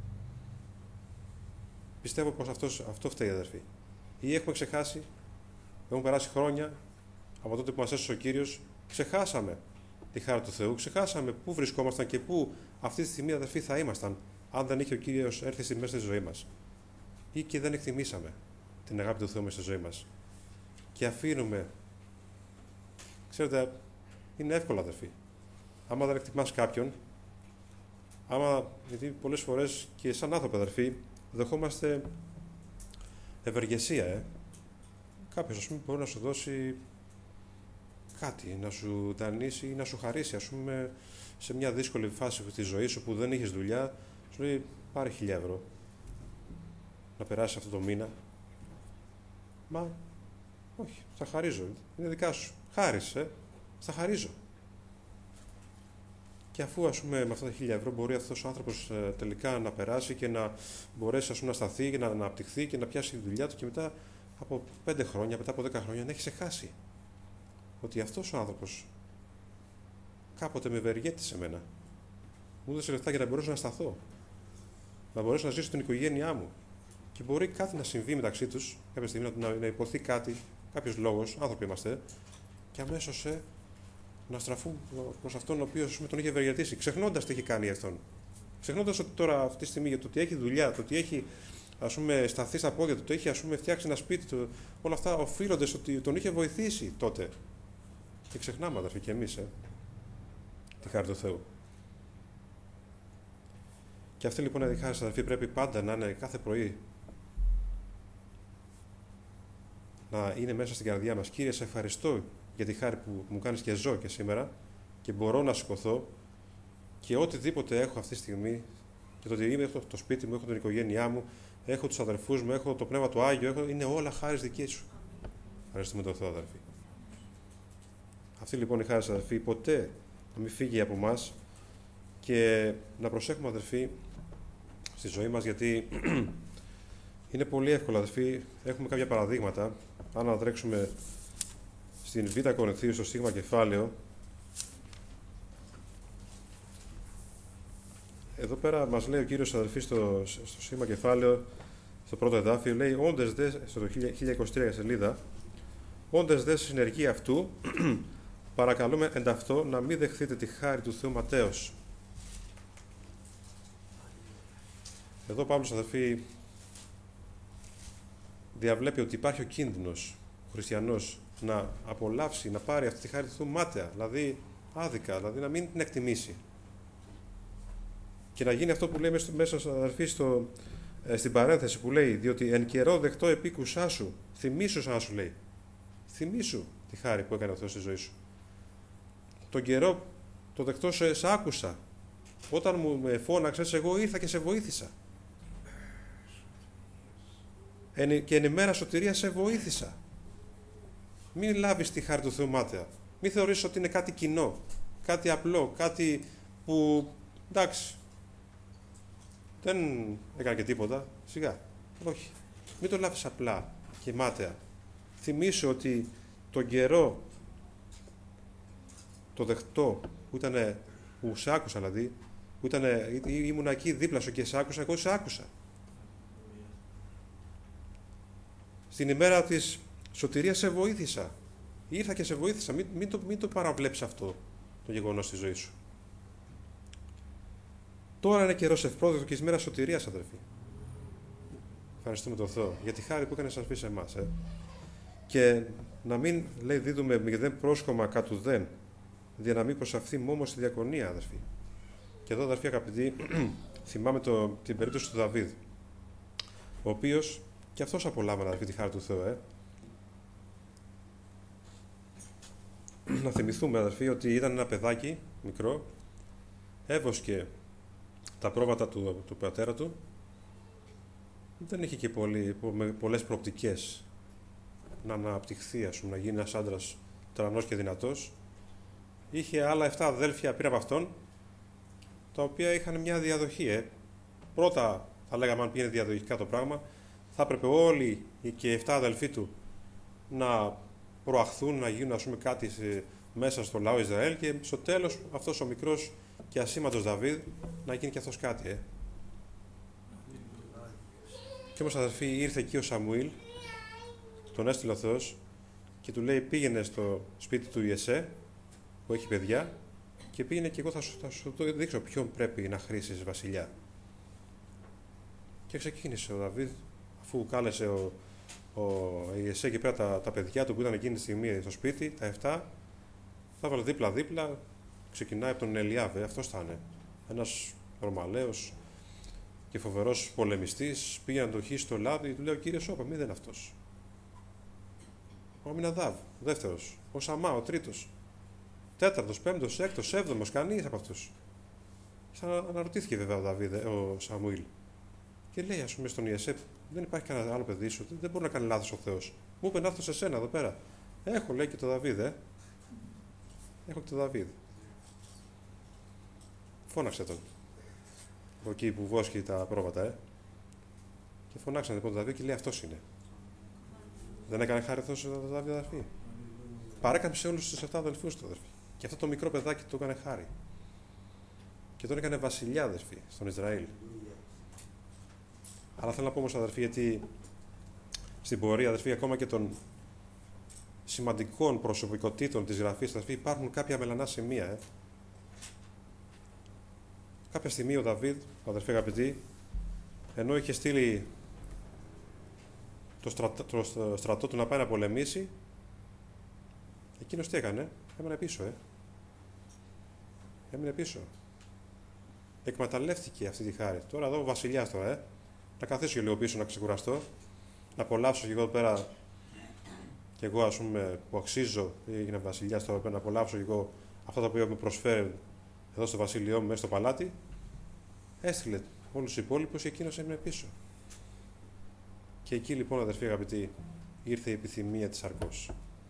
Πιστεύω πως αυτός, αυτό φταίει, αδερφοί. Ή έχουμε ξεχάσει, έχουν περάσει χρόνια από τότε που μας έσωσε ο Κύριος, ξεχάσαμε τη χάρη του Θεού, ξεχάσαμε πού βρισκόμασταν και πού αυτή τη στιγμή, αδερφοί, θα ήμασταν αν δεν είχε ο Κύριος έρθει στη μέση στη ζωή μας. Ή και δεν εκτιμήσαμε την αγάπη του Θεού μέσα στη ζωή μας. Και αφήνουμε Ξέρετε, είναι εύκολο, αδερφοί. Άμα δεν εκτιμάς κάποιον, άμα, γιατί πολλές φορές και σαν άνθρωποι, αδερφοί, δεχόμαστε ευεργεσία, ε. Κάποιος, ας πούμε, μπορεί να σου δώσει κάτι, να σου δανείσει ή να σου χαρίσει, ας πούμε, σε μια δύσκολη φάση της ζωής σου που δεν είχες δουλειά, σου λέει πάρε χίλια ευρώ να περάσει αυτό το μήνα. Μα, όχι, θα χαρίζω, είναι δικά σου. Χάρισε, θα χαρίζω. Και αφού, ας πούμε, με αυτά τα χίλια ευρώ μπορεί αυτός ο άνθρωπος ε, τελικά να περάσει και να μπορέσει, ας πούμε, να σταθεί και να αναπτυχθεί και να πιάσει τη δουλειά του και μετά από πέντε χρόνια, μετά από δέκα χρόνια να έχει ξεχάσει ότι αυτός ο άνθρωπος κάποτε με ευεργέτησε εμένα. Μου έδωσε λεφτά για να μπορέσω να σταθώ, να μπορέσω να ζήσω την οικογένειά μου. Και μπορεί κάτι να συμβεί μεταξύ τους, κάποια στιγμή να, να υποθεί κάτι, κάποιος λόγος, άνθρωποι είμαστε, και αμέσως ε, να στραφούν προς αυτόν ο οποίος τον είχε ευεργετήσει, ξεχνώντας τι έχει κάνει αυτόν. Ξεχνώντας ότι τώρα αυτή τη στιγμή για το ότι έχει δουλειά, το ότι έχει, ας πούμε, σταθεί στα πόδια του, το ότι έχει, ας πούμε, φτιάξει ένα σπίτι του, όλα αυτά οφείλονται στο ότι τον είχε βοηθήσει τότε. Και ξεχνάμε, αδερφοί, και εμείς, ε, τη χάρη του Θεού. Και αυτή λοιπόν η διχάρη, αδερφοί, πρέπει πάντα να είναι κάθε πρωί να είναι μέσα στην καρδιά μας. Κύριε, σε ευχαριστώ για τη χάρη που μου κάνεις και ζω και σήμερα και μπορώ να σηκωθώ και οτιδήποτε έχω αυτή τη στιγμή και το ότι είμαι, έχω το σπίτι μου, έχω την οικογένειά μου, έχω τους αδερφούς μου, έχω το Πνεύμα του Άγιο, έχω, είναι όλα χάρις δική σου. Ευχαριστούμε τον Θεό, αδερφοί. Αυτή λοιπόν η χάρη, αδερφοί, ποτέ να μην φύγει από εμάς και να προσέχουμε, αδερφοί, στη ζωή μας, γιατί είναι πολύ εύκολο, αδερφοί. Έχουμε κάποια παραδείγματα. Αν ανατρέξουμε στην Β' Κορινθίου, στο Σίγμα κεφάλαιο, εδώ πέρα μας λέει ο Κύριος, αδερφοί, στο, στο Σίγμα κεφάλαιο, στο πρώτο εδάφιο, λέει, όντες δε, στο χίλια είκοσι τρία σελίδα, όντες δε συνεργεία αυτού, παρακαλούμε εν ταυτό να μην δεχθείτε τη χάρη του Θεού ματέως. Εδώ ο Παύλος, αδερφοί, διαβλέπει ότι υπάρχει ο κίνδυνος ο χριστιανός να απολαύσει, να πάρει αυτή τη χάρη του Θεού μάταια, δηλαδή άδικα, δηλαδή να μην την εκτιμήσει. Και να γίνει αυτό που λέει μέσα, αδερφοί, στο, ε, στην παρένθεση που λέει, διότι εν καιρό δεχτώ επίκουσά σου, θυμήσου, σαν να σου λέει, θυμήσου τη χάρη που έκανε ο Θεός στη ζωή σου. Τον καιρό το δεχτώ σε, σε άκουσα. Όταν μου με φώναξες, εγώ ήρθα και σε βοήθησα. Και εν ημέρα σωτηρίας σε βοήθησα. Μην λάβεις τη χάρη του Θεού μάταια. Μην θεωρήσεις ότι είναι κάτι κοινό, κάτι απλό, κάτι που, εντάξει, δεν έκανε και τίποτα. Σιγά. Όχι. Μην το λάβεις απλά και μάταια. Θυμήσου ότι τον καιρό το δεχτώ που ήταν, που σε άκουσα δηλαδή, που ήταν, ήμουν εκεί δίπλα σου και σε άκουσα, εγώ σε άκουσα. Στην ημέρα της σωτηρίας σε βοήθησα. Ήρθα και σε βοήθησα. Μην, μην, το, μην το παραβλέψεις αυτό το γεγονός στη ζωή σου. Τώρα είναι καιρός ευπρόσδεκτος και η μέρα σωτηρίας, αδερφοί. Ευχαριστούμε τον Θεό για τη χάρη που έκανε να σας σε εμάς. Ε. Και να μην, λέει, δίδουμε μηδέν πρόσκομα κατ' ουδέν, για να μην προσαυθεί όμως στη διακονία, αδερφοί. Και εδώ, αδερφοί αγαπητοί, θυμάμαι το, την περίπτωση του Δαβίδ, ο οποίος και αυτός απολάμβανε, αδερφοί, τη χάρη του Θεού. Ε. Να θυμηθούμε, αδερφοί, ότι ήταν ένα παιδάκι μικρό, έβοσκε τα πρόβατα του, του πατέρα του, δεν είχε και πολύ, πολλές προοπτικές να αναπτυχθεί, ας πούμε, να γίνει ένας άντρας τρανός και δυνατός. Είχε άλλα εφτά αδέλφια πριν από αυτόν, τα οποία είχαν μια διαδοχή. Ε. Πρώτα, θα λέγαμε, αν πήγαινε διαδοχικά το πράγμα, θα έπρεπε όλοι και οι εφτά αδελφοί του να προαχθούν, να γίνουν, ας πούμε, κάτι σε, μέσα στο λαό Ισραήλ, και στο τέλος αυτός ο μικρός και ασήμαντος Δαβίδ να γίνει και αυτός κάτι. Ε. Και όμως, αδελφοί, ήρθε εκεί ο Σαμουήλ, τον έστειλε ο Θεός και του λέει, πήγαινε στο σπίτι του Ιεσέ που έχει παιδιά και πήγαινε και εγώ θα σου, θα σου το δείξω ποιον πρέπει να χρήσεις βασιλιά. Και ξεκίνησε ο Δαβίδ, αφού κάλεσε ο, ο Ιεσέ και πέρα τα, τα παιδιά του που ήταν εκείνη τη στιγμή στο σπίτι, τα εφτά, Θα έβαλε δίπλα-δίπλα, ξεκινάει από τον Ελιάβε, αυτός θα είναι. Ένας Ρωμαλαίος και φοβερός πολεμιστής, πήγε να το χύσει στο λάδι, του λέει ο κύριος, όπα, μη δεν είναι αυτός. Ο Αμιναδάβ, ο δεύτερος. Ο Σαμά, ο τρίτος. Τέταρτος, πέμπτος, έκτος, έβδομος, κανείς από αυτούς. Σαν αναρωτήθηκε βέβαια ο Δαβίδ, ο Σαμουήλ. Και λέει, ας πούμε, στον Ιεσέπ, δεν υπάρχει κανένα άλλο παιδί σου, δεν μπορεί να κάνει λάθος ο Θεός. Μου είπε να έρθω σε σένα εδώ πέρα. Έχω, λέει, και το Δαβίδ, ε. Έχω και το Δαβίδ. Φώναξε τον. Από εκεί που βόσκει τα πρόβατα, ε. Και φωνάξαν λοιπόν τον Δαβίδ και λέει, αυτός είναι. Δεν έκανε χάρη αυτός ο Δαβίδ, αδερφή. Παρέκαμψε όλους τους επτά αδελφούς του, αδερφή. Και αυτό το μικρό παιδάκι του έκανε χάρη. Και τον έκανε βασιλιά, αδερφή, στον Ισραήλ. Αλλά θέλω να πω όμως, αδερφοί, γιατί στην πορεία, αδερφοί, ακόμα και των σημαντικών προσωπικότητων της Γραφής, αδερφοί, υπάρχουν κάποια μελανά σημεία. Ε. Κάποια στιγμή ο Δαβίδ, αδερφοί αγαπητοί, ενώ είχε στείλει το στρατό, το στρατό του να πάει να πολεμήσει, εκείνος τι έκανε, έμενε πίσω, ε. Έμεινε πίσω. Εκμεταλλεύτηκε αυτή τη χάρη. Τώρα εδώ ο βασιλιάς τώρα, ε. Να καθίσω και λίγο πίσω να ξεκουραστώ, να απολαύσω και εγώ εδώ πέρα, και εγώ ας πούμε που αξίζω, έγινα βασιλιάς τώρα, να απολαύσω και εγώ αυτά τα οποία μου προσφέρει εδώ στο βασίλειό μου, μέσα στο παλάτι. Έστειλε όλους τους υπόλοιπους και εκείνος έμεινε πίσω. Και εκεί λοιπόν, αδερφοί αγαπητοί, ήρθε η επιθυμία της σαρκός.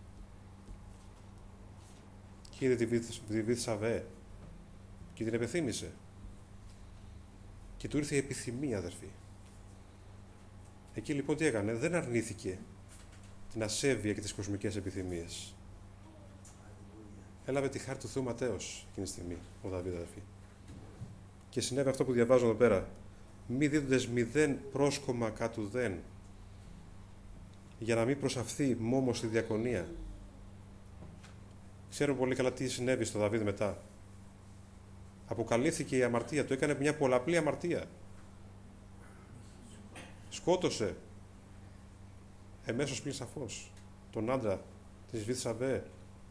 Και είδε τη Βηθσαβέ και την επεθύμησε. Και του ήρθε η επιθυμία, αδερφοί. Εκεί λοιπόν τι έκανε, δεν αρνήθηκε την ασέβεια και τις κοσμικές επιθυμίες. Έλαβε τη χάρη του Θεού Ματέως εκείνη τη στιγμή, ο Δαβίδ, αδερφοί. Και συνέβη αυτό που διαβάζω εδώ πέρα. Μη δίδοντες μηδέν πρόσκομα κατ' ουδέν, για να μην προσαφθεί μόμος στη διακονία. Ξέρουμε πολύ καλά τι συνέβη στο Δαβίδ μετά. Αποκαλύφθηκε η αμαρτία του, έκανε μια πολλαπλή αμαρτία. Σκότωσε εμέσως πλην σαφώς τον άντρα της Βηθσαβέ.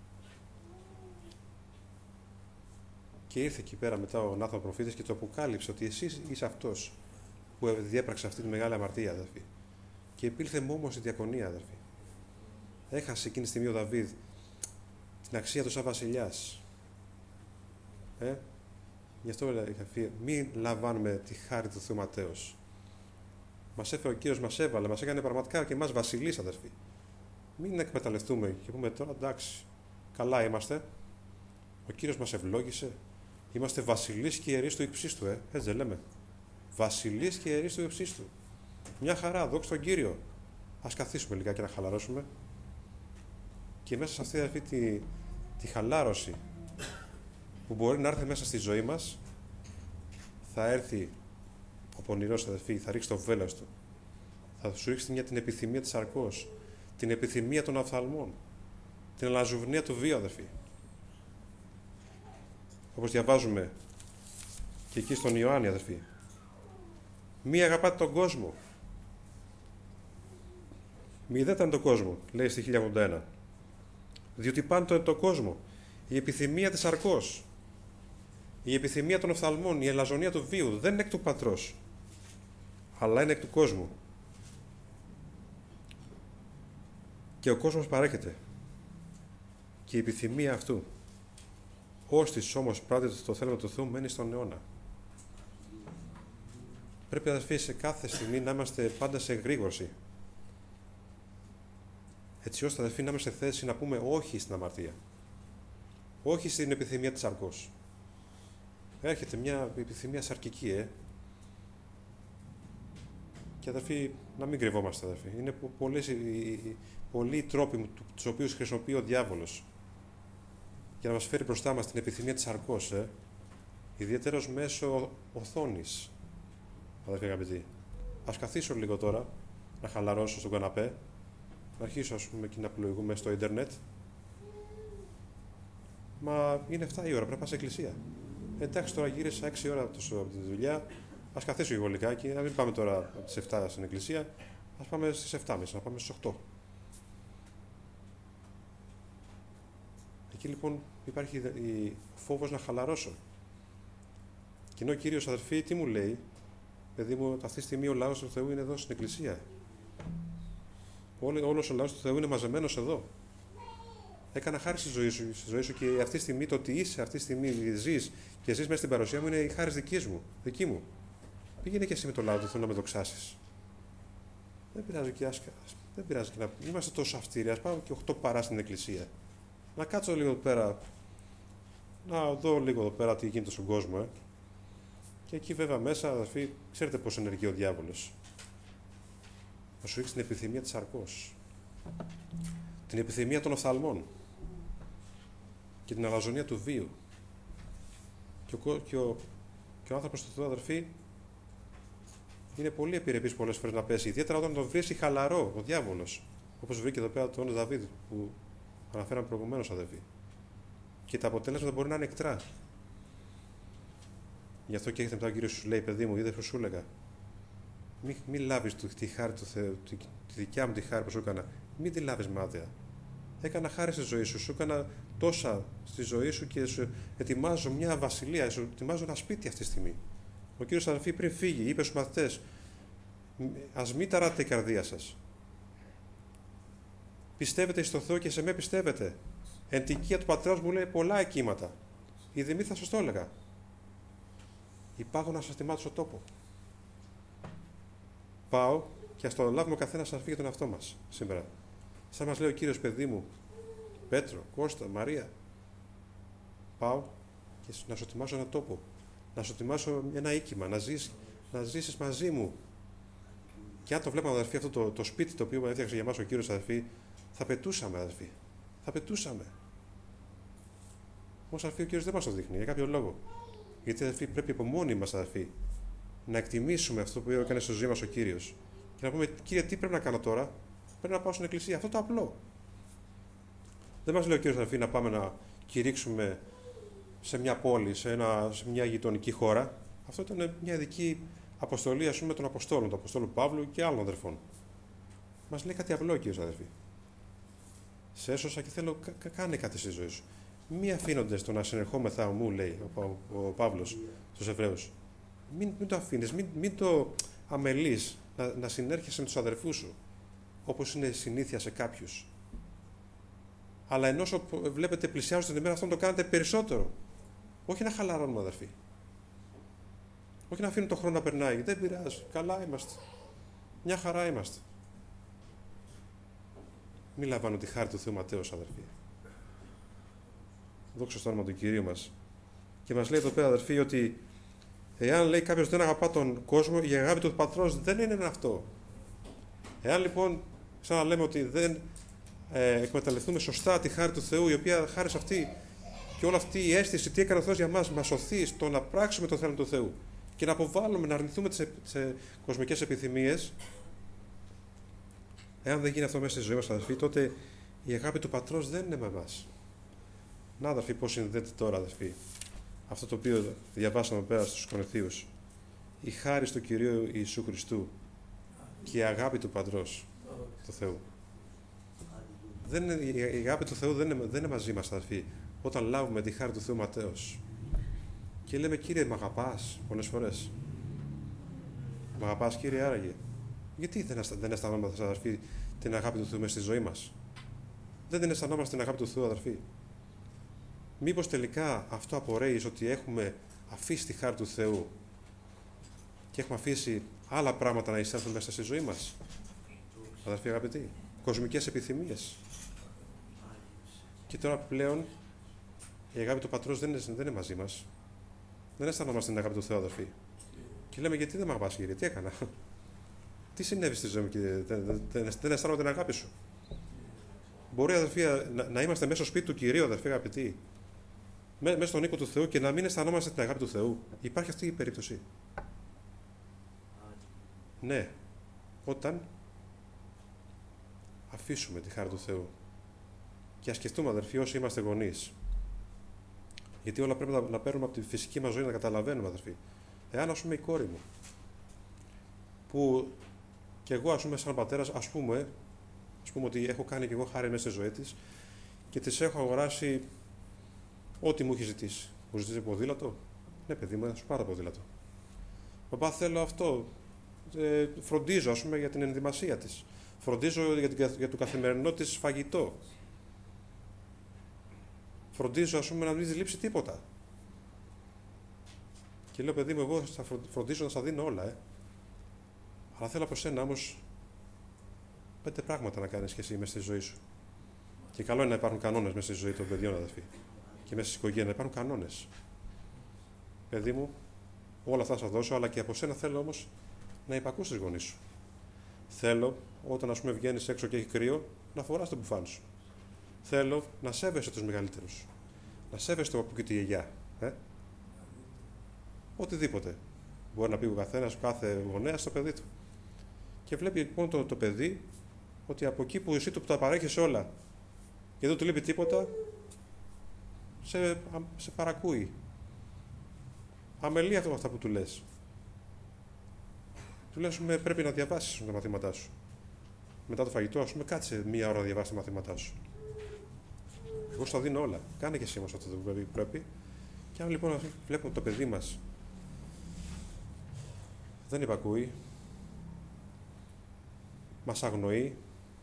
Και ήρθε εκεί πέρα μετά ο Νάθαν προφήτης και το αποκάλυψε ότι εσείς είσαι αυτός που διέπραξε αυτή τη μεγάλη αμαρτία, αδερφοί. Και επήλθε μόμος στη διακονία, αδερφοί. Έχασε εκείνη τη στιγμή ο Δαβίδ την αξία του σαν βασιλιάς. Ε? Γι' αυτό λέει, μην λαμβάνουμε τη χάρη του Θεού Ματέως. Μας έφερε ο Κύριος, μας έβαλε, μας έκανε πραγματικά και εμάς βασιλείς, αδερφοί. Μην εκμεταλλευτούμε και πούμε τώρα, εντάξει, καλά είμαστε. Ο Κύριος μας ευλόγησε. Είμαστε βασιλείς και ιερείς του υψίστου, ε. Έτσι δεν λέμε. Βασιλείς και ιερείς του υψίστου. Μια χαρά, δόξα τον Κύριο. Ας καθίσουμε λιγάκι και να χαλαρώσουμε. Και μέσα σε αυτή, αδερφοί, τη, τη χαλάρωση που μπορεί να έρθει μέσα στη ζωή μας, θα έρθει ο πονηρός, αδερφοί, θα ρίξει το βέλος του. Θα σου ρίξει μια την επιθυμία της σαρκός, την επιθυμία των οφθαλμών, την αναζωογνία του βίου, αδερφοί. Όπως διαβάζουμε και εκεί στον Ιωάννη, αδερφοί. Μη αγαπάτε τον κόσμο. Μη δέτε τον κόσμο, λέει στη χίλια ογδόντα ένα. Διότι πάντοτε το κόσμο, η επιθυμία της σαρκός, η επιθυμία των οφθαλμών, η ελαζονία του βίου δεν είναι εκ του πατρός, αλλά είναι εκ του κόσμου. Και ο κόσμος παρέχεται. Και η επιθυμία αυτού, ώστις όμως πράττεται το θέλημα του Θεού, μένει στον αιώνα. Πρέπει, αδερφοί, σε κάθε στιγμή να είμαστε πάντα σε εγρήγορση. Έτσι ώστε, αδερφοί, να είμαστε σε θέση να πούμε όχι στην αμαρτία. Όχι στην επιθυμία της σαρκός. Έρχεται μια επιθυμία σαρκική, ε. Και, αδερφοί, να μην κρυβόμαστε, αδερφοί. Είναι πολλές, πολλοί οι τρόποι τους οποίους χρησιμοποιεί ο διάβολος για να μας φέρει μπροστά μας την επιθυμία της σαρκός, ε. Ιδιαίτερος μέσω οθόνης, αδερφοί αγαπητοί. Ας καθίσω λίγο τώρα, να χαλαρώσω στον καναπέ, να αρχίσω, ας πούμε, και να πλοηγούμε στο ίντερνετ. Μα είναι εφτά η ώρα, πρέπει να πάω σε εκκλησία. Εντάξει, τώρα γύρισα έξι ώρα από τη δουλειά. Ας καθίσω λίγο λιγάκι, να μην πάμε τώρα από τις εφτά στην εκκλησία. Ας πάμε στις εφτά και τριάντα, να πάμε στις οκτώ. Εκεί λοιπόν υπάρχει η φόβος να χαλαρώσω. Και ενώ ο Κύριος, αδερφοί, τι μου λέει, παιδί μου, αυτή τη στιγμή ο λαός του Θεού είναι εδώ στην Εκκλησία. Όλος ο λαός του Θεού είναι μαζεμένος εδώ. Έκανα χάρη στη ζωή σου, στη ζωή σου και αυτή τη στιγμή, το ότι είσαι αυτή τη στιγμή, ζεις και ζεις μέσα στην παρουσία μου, είναι η χάρη δική μου. Δική μου. Πήγαινε και εσύ με το λαό του Θεού να με δοξάσεις. Δεν πειράζει και άσκα. Δεν πειράζει και να είμαστε τόσο αυστηροί. Ας πάω και οκτώ παρά στην Εκκλησία. Να κάτσω λίγο εδώ πέρα, να δω λίγο εδώ πέρα τι γίνεται στον κόσμο. Ε. Και εκεί βέβαια μέσα, αδερφοί, ξέρετε πώς ενεργεί ο διάβολος. Να σου ρίξει την επιθυμία της αρκός. Την επιθυμία των οφθαλμών. Και την αλαζονία του βίου. Και ο, και ο, και ο άνθρωπος του Θεού, αδερφοί, είναι πολύ επιρρεπής πολλές φορές να πέσει. Ιδιαίτερα όταν τον βρίσκει χαλαρό ο διάβολος. Όπως βρήκε εδώ πέρα τον Δαβίδ, που αναφέραμε προηγουμένως, αδερφοί. Και τα αποτέλεσματα μπορεί να είναι εκτρά. Γι' αυτό και έχετε μετά ο Κύριος σου λέει, παιδί μου, είδες που σου έλεγα. Μην μη λάβεις τη χάρη του Θεού, τη, τη δικιά μου τη χάρη που σου έκανα. Μην τη λάβεις μάταια. Έκανα χάρη στη ζωή σου, σου έκανα τόσα στη ζωή σου και σου ετοιμάζω μια βασιλεία, σου ετοιμάζω ένα σπίτι αυτή τη στιγμή. Ο Κύριος, αδερφοί, πριν φύγει, είπε στους μαθητές, ας μην ταράτε η καρδία σας. Πιστεύετε στο Θεό και σε με πιστεύετε. Εν τη οικία του πατρός μου λέει πολλά εκείματα. Η δεμή θα σας το έλεγα. Υπάρχω να σας ετοιμάσω τόπο. Πάω και ας το λάβουμε ο καθένας να φύγει για τον εαυτό μας σήμερα. Σαν μας λέει ο Κύριος, παιδί μου, Πέτρο, Κώστα, Μαρία, πάω και να σου ετοιμάσω ένα τόπο. Να σου ετοιμάσω ένα οίκημα, να, ζεις, να ζήσεις μαζί μου. Και αν το βλέπαμε, αδερφοί, αυτό το, το σπίτι το οποίο έφτιαξε για μας ο Κύριος, αδερφοί, θα πετούσαμε, αδερφοί. Θα πετούσαμε. Όμως, αδερφοί, ο Κύριος δεν μας το δείχνει για κάποιο λόγο. Γιατί, αδερφοί, πρέπει από μόνοι μας, αδερφοί, να εκτιμήσουμε αυτό που έκανε στη ζωή μας ο Κύριος. Και να πούμε, Κύριε, τι πρέπει να κάνω τώρα? Πρέπει να πάω στην Εκκλησία. Αυτό το απλό. Δεν μας λέει ο Κύριος, αδερφοί, να πάμε να κηρύξουμε σε μια πόλη, σε, ένα, σε μια γειτονική χώρα. Αυτό ήταν μια ειδική αποστολή, ας πούμε, των Αποστόλων, του Αποστόλου Παύλου και άλλων αδερφών. Μας λέει κάτι απλό, Κύριος, αδερφοί. Σε έσωσα και θέλω, κα, κάνε κάτι στη ζωή σου. Μη αφήνοντες το να συνερχόμεθα μου, λέει ο, ο, ο Παύλος στους Εβραίους. Μην, μην το αφήνεις, μην, μην το αμελείς να, να συνέρχεσαι με τους αδερφούς σου, όπως είναι συνήθεια σε κάποιους. Αλλά ενώ βλέπετε πλησιάζουν την ημέρα αυτόν, το κάνετε περισσότερο. Όχι να χαλαρώνουμε, αδερφοί. Όχι να αφήνουν τον χρόνο να περνάει. Δεν πειράζει. Καλά είμαστε. Μια χαρά είμαστε. Μην λαμβάνω τη χάρη του Θεού Ματέως, αδερφοί. Δόξα στο όνομα του Κυρίου μας. Και μας λέει εδώ πέρα, αδερφοί, ότι εάν λέει κάποιος δεν αγαπά τον κόσμο, η αγάπη του πατρός δεν είναι αυτό. Εάν λοιπόν, σαν να λέμε ότι δεν ε, εκμεταλλευτούμε σωστά τη χάρη του Θεού, η οποία χάρη σε αυτή και όλη αυτή η αίσθηση, τι έκανε ο Θεός για μας, μας σωθεί στο να πράξουμε το θέλημα του Θεού και να αποβάλουμε, να αρνηθούμε τις, τις κοσμικές επιθυμίες, εάν δεν γίνει αυτό μέσα στη ζωή μας, αδερφοί, τότε η αγάπη του πατρός δεν είναι με εμάς. Να, αδερφοί, πώς συνδέεται τώρα, αδερφοί, αυτό το οποίο διαβάσαμε πέρα στους Κορινθίους. Η χάρη του Κυρίου Ιησού Χριστού και η αγάπη του Πατρός, του Θεού. Δεν είναι, η αγάπη του Θεού δεν είναι, δεν είναι μαζί μας, αδερφοί, όταν λάβουμε τη χάρη του Θεού Ματέως. Και λέμε, Κύριε, μ' αγαπάς πολλές φορές. Μ' αγαπάς, Κύριε, άραγε. Γιατί δεν, αστα, δεν αισθανόμαστε, αδερφοί, την αγάπη του Θεού μέσα στη ζωή μας? Δεν την αισθανόμαστε την αγάπη του Θεού, αδερφοί? Μήπως τελικά αυτό απορρέει ότι έχουμε αφήσει τη χάρη του Θεού και έχουμε αφήσει άλλα πράγματα να εισέλθουν μέσα στη ζωή μας? Αδερφοί αγαπητοί, κοσμικές επιθυμίες. Και τώρα πλέον η αγάπη του Πατρός δεν είναι, δεν είναι μαζί μας. Δεν αισθανόμαστε την αγάπη του Θεού, αδερφοί. Και λέμε, γιατί δεν με αγαπάς, Κύριε, τι έκανα? Τι συνέβη στη ζωή μου, Κύριε? Δεν, δεν, δεν, δεν αισθάνομαι την αγάπη σου. Μπορεί, αδερφοί, να, να είμαστε μέσα στο σπίτι του Κυρίου, αδερφοί αγαπητοί, μέσα στον οίκο του Θεού και να μην αισθανόμαστε την αγάπη του Θεού. Υπάρχει αυτή η περίπτωση? Ναι, όταν αφήσουμε τη χάρη του Θεού. Και ας σκεφτούμε, αδερφοί, όσοι είμαστε γονείς. Γιατί όλα πρέπει να, να παίρνουμε από τη φυσική μας ζωή, να καταλαβαίνουμε, αδερφοί. Εάν, ας πούμε, η κόρη μου, που και εγώ, ας πούμε, σαν πατέρας, ας πούμε, ας πούμε ότι έχω κάνει και εγώ χάρη μέσα στη ζωή της και της έχω αγοράσει ό,τι μου έχει ζητήσει. Μου ζητήσει ποδήλατο. Ναι, παιδί μου, θα σου πάρω ποδήλατο. Παπά, θέλω αυτό. Ε, φροντίζω, ας πούμε, για την ενδυμασία της. Φροντίζω για, την, για το καθημερινό της φαγητό. Φροντίζω, ας πούμε, να μην της λείψει τίποτα. Και λέω, παιδί μου, εγώ θα φροντίζω να στα δίνω όλα, ε. Αλλά θέλω από σένα όμως πέντε πράγματα να κάνεις και εσύ μέσα στη ζωή σου. Και καλό είναι να υπάρχουν κανόνες μέσα στη ζωή των παιδιών, αδερφοί. Και μέσα στην οικογένεια να υπάρχουν κανόνες. Παιδί μου, όλα αυτά θα σας δώσω, αλλά και από σένα θέλω όμως να υπακούς τις γονείς σου. Θέλω, όταν ας πούμε βγαίνεις έξω και έχει κρύο, να φοράς το μπουφάν σου. Θέλω να σέβεσαι τους μεγαλύτερους. Να σέβεσαι το παππού και τη γιαγιά. Ε? Οτιδήποτε. Μπορεί να πει ο καθένας, κάθε γονέας στο παιδί του. Και βλέπει λοιπόν το, το παιδί ότι από εκεί που εσύ του τα παρέχεις όλα και δεν του λείπει τίποτα, σε, σε παρακούει. Αμελεί αυτό αυτά που του λες. Του λες, πρέπει να διαβάσεις τα μαθήματά σου. Μετά το φαγητό, ας πούμε, κάτσε μία ώρα να διαβάσεις τα μαθήματά σου. Εγώ σου τα δίνω όλα. Κάνε και εσύ όμως αυτό που πρέπει. Και αν λοιπόν βλέπουμε το παιδί μας δεν υπακούει, μας αγνοεί,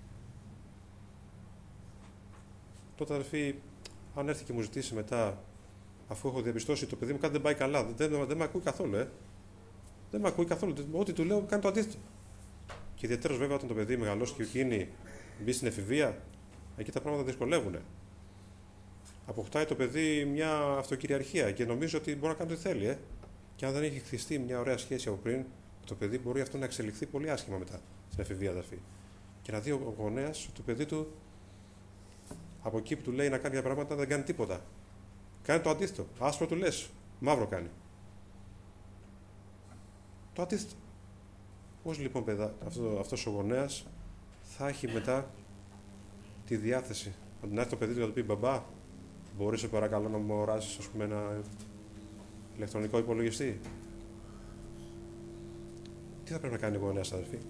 τότε, αδερφοί, αν έρθει και μου ζητήσει μετά, αφού έχω διαπιστώσει το παιδί μου κάτι δεν πάει καλά, δεν, δεν, δεν με ακούει καθόλου, ε. Δεν με ακούει καθόλου. Ό,τι του λέω κάνει το αντίθετο. Και ιδιαίτερως βέβαια όταν το παιδί μεγαλώσει και εκείνη μπει στην εφηβεία, εκεί τα πράγματα δυσκολεύουν. Αποκτάει το παιδί μια αυτοκυριαρχία και νομίζω ότι μπορεί να κάνει ό,τι θέλει, ε. Και αν δεν έχει χτιστεί μια ωραία σχέση από πριν, το παιδί μπορεί αυτό να εξελιχθεί πολύ άσχημα μετά στην εφηβεία, αδερφή. Και να δει ο γονέας το παιδί του από εκεί που του λέει να κάνει κάποια πράγματα δεν κάνει τίποτα. Κάνει το αντίθετο. Άσπρο του λες, μαύρο κάνει. Το αντίθετο. Πώς λοιπόν, παιδά, αυτό, αυτός ο γονέας θα έχει μετά τη διάθεση να έρθει το παιδί του και να του πει, μπαμπά, μπορείς σε παρακαλώ να μου αγοράσεις, ας πούμε, ένα ηλεκτρονικό υπολογιστή. Τι θα πρέπει να κάνει ο γονέας, αδερφή?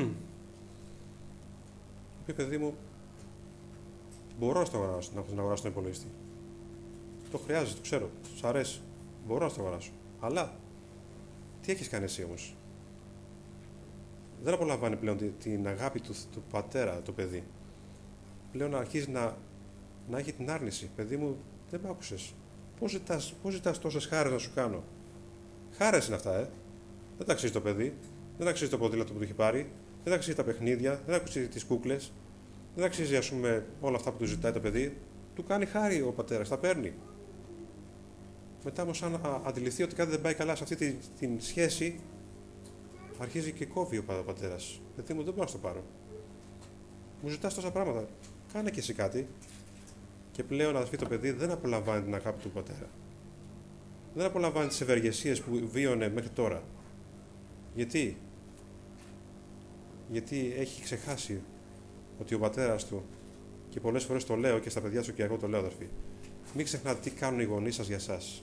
Πει, παιδί μου, μπορώ να στο αγοράσω, να αγοράσω τον υπολογιστή. Το χρειάζεται, το ξέρω, σ' αρέσει. Μπορώ να στο αγοράσω. Αλλά τι έχεις κάνει εσύ όμως? Δεν απολαμβάνει πλέον την αγάπη του, του πατέρα το παιδί. Πλέον αρχίζει να, να έχει την άρνηση. Παιδί μου, δεν μ' άκουσες. Πώς ζητάς, πώς ζητάς τόσες χάρες να σου κάνω? Χάρες είναι αυτά, ε. Δεν τα αξίζει το παιδί. Δεν αξίζει το ποδήλατο που του έχει πάρει. Δεν αξίζει τα παιχνίδια. Δεν αξίζει τις κούκλες. Δεν αξίζει, ας πούμε, όλα αυτά που του ζητάει το παιδί. Του κάνει χάρη ο πατέρας, τα παίρνει. Μετά όμως, αν αντιληφθεί ότι κάτι δεν πάει καλά σε αυτή τη, την σχέση, αρχίζει και κόβει ο πατέρας. Παιδί μου, δεν μπορώ να το πάρω. Μου ζητάς τόσα πράγματα. Κάνε και εσύ κάτι. Και πλέον, αδερφή, το παιδί δεν απολαμβάνει την αγάπη του πατέρα. Δεν απολαμβάνει τις ευεργεσίες που βίωνε μέχρι τώρα. Γιατί? Γιατί έχει ξεχάσει ότι ο πατέρας του, και πολλές φορές το λέω και στα παιδιά σου και εγώ το λέω, αδερφοί, μην ξεχνάτε τι κάνουν οι γονείς σας για εσάς.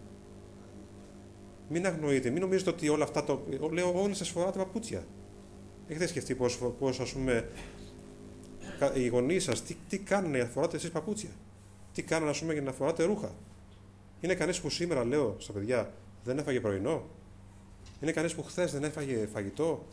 Μην αγνοείτε, μην νομίζετε ότι όλα αυτά, το, λέω, όλοι σας φοράτε παπούτσια. Έχετε σκεφτεί πώς, πώς ας πούμε, οι γονείς σας, τι, τι κάνουν για να φοράτε εσείς παπούτσια? Τι κάνουν, ας πούμε, για να φοράτε ρούχα? Είναι κανείς που σήμερα, λέω στα παιδιά, δεν έφαγε πρωινό? Είναι κανείς που χθες δεν έφαγε φαγητό?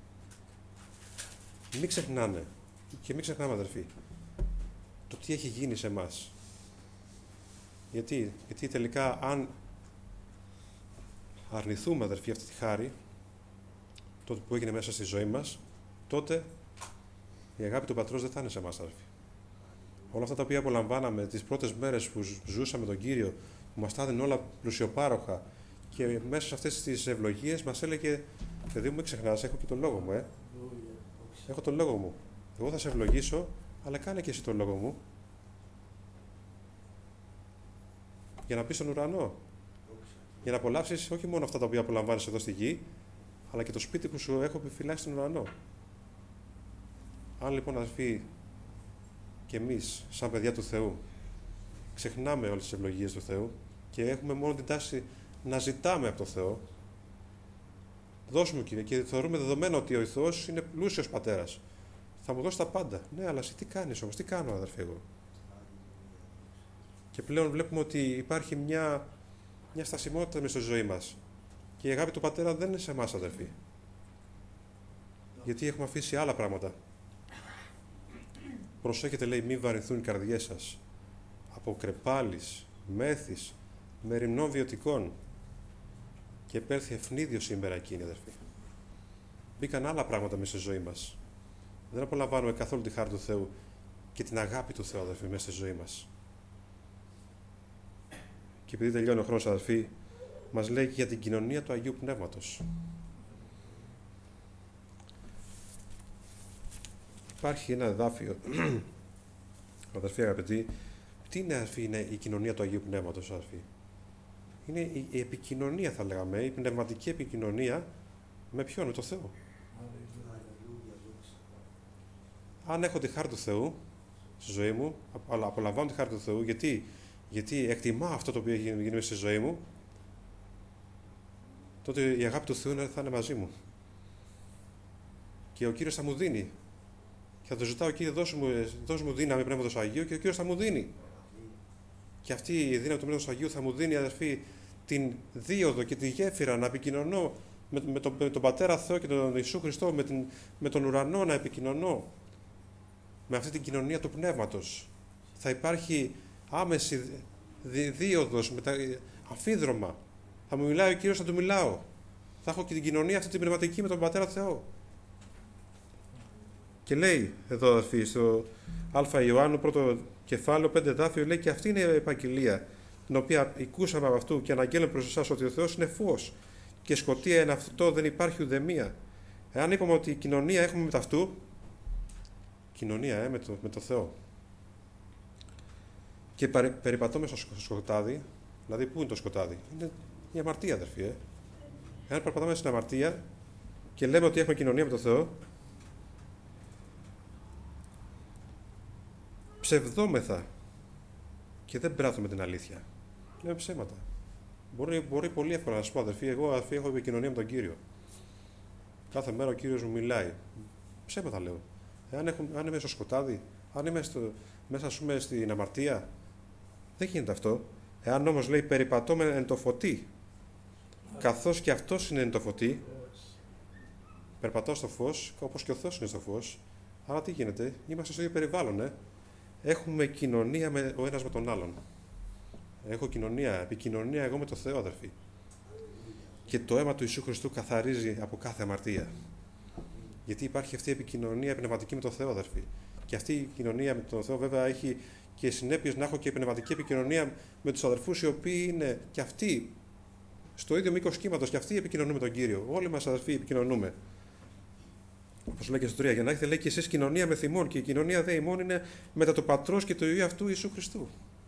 Μην ξεχνάνε. Και μην ξεχνάμε, αδερφοί, το τι έχει γίνει σε εμάς. Γιατί, γιατί τελικά, αν αρνηθούμε, αδερφοί, αυτή τη χάρη, τότε που έγινε μέσα στη ζωή μας, τότε η αγάπη του πατρός δεν θα είναι σε εμάς, αδερφοί. Όλα αυτά τα οποία απολαμβάναμε τις πρώτες μέρες που ζούσαμε τον Κύριο, που μας τα έδινε όλα πλουσιοπάροχα, και μέσα σε αυτές τις ευλογίες μας έλεγε, παιδί μου, μην ξεχνάς, έχω και τον λόγο μου, ε. Έχω τον λόγο μου. Εγώ θα σε ευλογήσω, αλλά κάνε και εσύ τον λόγο μου. Για να πεις στον ουρανό. Για να απολαύσεις όχι μόνο αυτά τα οποία απολαμβάνεις εδώ στη γη, αλλά και το σπίτι που σου έχω επιφυλάξει στον ουρανό. Αν λοιπόν, αδελφοί, και εμείς, σαν παιδιά του Θεού, ξεχνάμε όλες τις ευλογίες του Θεού και έχουμε μόνο την τάση να ζητάμε από το Θεό, δώσ' μου, Κύριε, και θεωρούμε δεδομένο ότι ο Θεός είναι πλούσιος πατέρας. Θα μου δώσει τα πάντα. Ναι, αλλά εσύ τι κάνεις όμως, τι κάνω, αδερφέ, εγώ? Και πλέον βλέπουμε ότι υπάρχει μια, μια στασιμότητα μέσα στη ζωή μας. Και η αγάπη του Πατέρα δεν είναι σε εμάς, αδερφοί. Γιατί έχουμε αφήσει άλλα πράγματα. Προσέχετε, λέει, μη βαρυνθούν οι καρδιές σας από κρεπάλης, μέθης, μεριμνών βιωτικών. Και επέλθει ευνίδιο σήμερα εκείνη, αδερφοί. Μπήκαν άλλα πράγματα μέσα στη ζωή μας. Δεν απολαμβάνουμε καθόλου τη χάρη του Θεού και την αγάπη του Θεού, αδερφοί, μέσα στη ζωή μας. Και επειδή τελειώνει ο χρόνος, αδερφοί, μας λέει και για την κοινωνία του Αγίου Πνεύματος. Υπάρχει ένα εδάφιο, αδερφοί αγαπητοί, τι είναι, αδερφοί, είναι η κοινωνία του Αγίου Πνεύματος, αδερφοί? Είναι η επικοινωνία, θα λέγαμε, η πνευματική επικοινωνία με ποιον? Με το Θεό. Αν έχω τη χάρη του Θεού στη ζωή μου, αλλά απολαμβάνω τη χάρη του Θεού, γιατί, γιατί εκτιμά αυτό το οποίο έχει γίνει στη ζωή μου, τότε η αγάπη του Θεού θα είναι μαζί μου. Και ο Κύριος θα μου δίνει. Και θα το ζητάω, Κύριε, δώσ' μου, δώσ' μου δύναμη Πνεύματος Αγίου, και ο Κύριος θα μου δίνει. Και αυτή η δύναμη του Πνεύματος Αγίου θα μου δίνει, αδερφοί, την δίωδο και τη γέφυρα να επικοινωνώ με, με, τον, με τον Πατέρα Θεό και τον Ιησού Χριστό, με, την, με τον ουρανό να επικοινωνώ. Με αυτή την κοινωνία του Πνεύματος. Θα υπάρχει άμεση δι, δίωδος, μετα, αφίδρομα. Θα μου μιλάει ο Κύριος, θα του μιλάω. Θα έχω και την κοινωνία αυτή την πνευματική με τον Πατέρα Θεό. Και λέει εδώ, αδερφοί, στο Α Ιωάννου πρώτο κεφάλαιο πέντε εδάφιο, λέει, και αυτή είναι η επαγγελία την οποία ακούσαμε από αυτού και αναγγέλνω προς εσάς ότι ο Θεός είναι φως και σκοτία εν αυτό δεν υπάρχει ουδεμία. Εάν είπαμε ότι η κοινωνία έχουμε με αυτού, κοινωνία ε, με, το, με το Θεό, και παρε, περιπατώμε στο σκοτάδι, δηλαδή πού είναι το σκοτάδι? Είναι η αμαρτία, αδερφοί. Ε. Εάν περπατάμε στην αμαρτία και λέμε ότι έχουμε κοινωνία με το Θεό, ψευδόμεθα και δεν πράττουμε την αλήθεια. Λέμε ψέματα. Μπορεί, μπορεί πολύ εύκολα να σου πω, αδερφοί, εγώ αδερφοί, έχω επικοινωνία με τον Κύριο. Κάθε μέρα ο Κύριος μου μιλάει. Ψέματα λέω. Εάν έχω, αν είμαι στο σκοτάδι, αν είμαι στο, μέσα ας πούμε, στην αμαρτία, δεν γίνεται αυτό. Εάν όμως λέει περιπατώμε εν το φωτί, καθώς και αυτός είναι εν το φωτί, περπατώ στο φως, όπως και ο Θεός είναι στο φως. Άρα τι γίνεται? Είμαστε στο ίδιο περιβάλλον, ε? Έχουμε κοινωνία με, ο ένας με τον άλλον. Έχω κοινωνία, επικοινωνία εγώ με το Θεό, αδερφοί. Και το αίμα του Ιησού Χριστού καθαρίζει από κάθε αμαρτία. Γιατί υπάρχει αυτή η επικοινωνία πνευματική με τον Θεό, αδερφοί. Και αυτή η κοινωνία με τον Θεό, βέβαια, έχει και συνέπειες να έχω και πνευματική επικοινωνία με τους αδερφούς, οι οποίοι είναι και αυτοί στο ίδιο μήκος κύματος, και αυτοί επικοινωνούν με τον Κύριο. Όλοι μας, αδερφοί, επικοινωνούμε. Όπως λέει και στο τρία, για να έχετε, λέει, και εσείς κοινωνία με θυμών, και η κοινωνία δε ημών είναι μετά το Πατρός και του Υιού αυτού Ιησού Χριστού.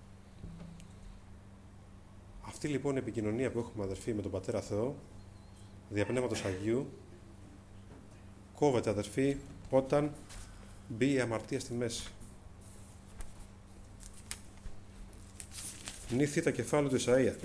Αυτή λοιπόν η επικοινωνία που έχουμε, αδερφοί, με τον Πατέρα Θεό, δια Πνεύματος Αγίου, κόβεται, αδερφοί, όταν μπει η αμαρτία στη μέση. Νύθι τα κεφάλαιο του Ισαΐα.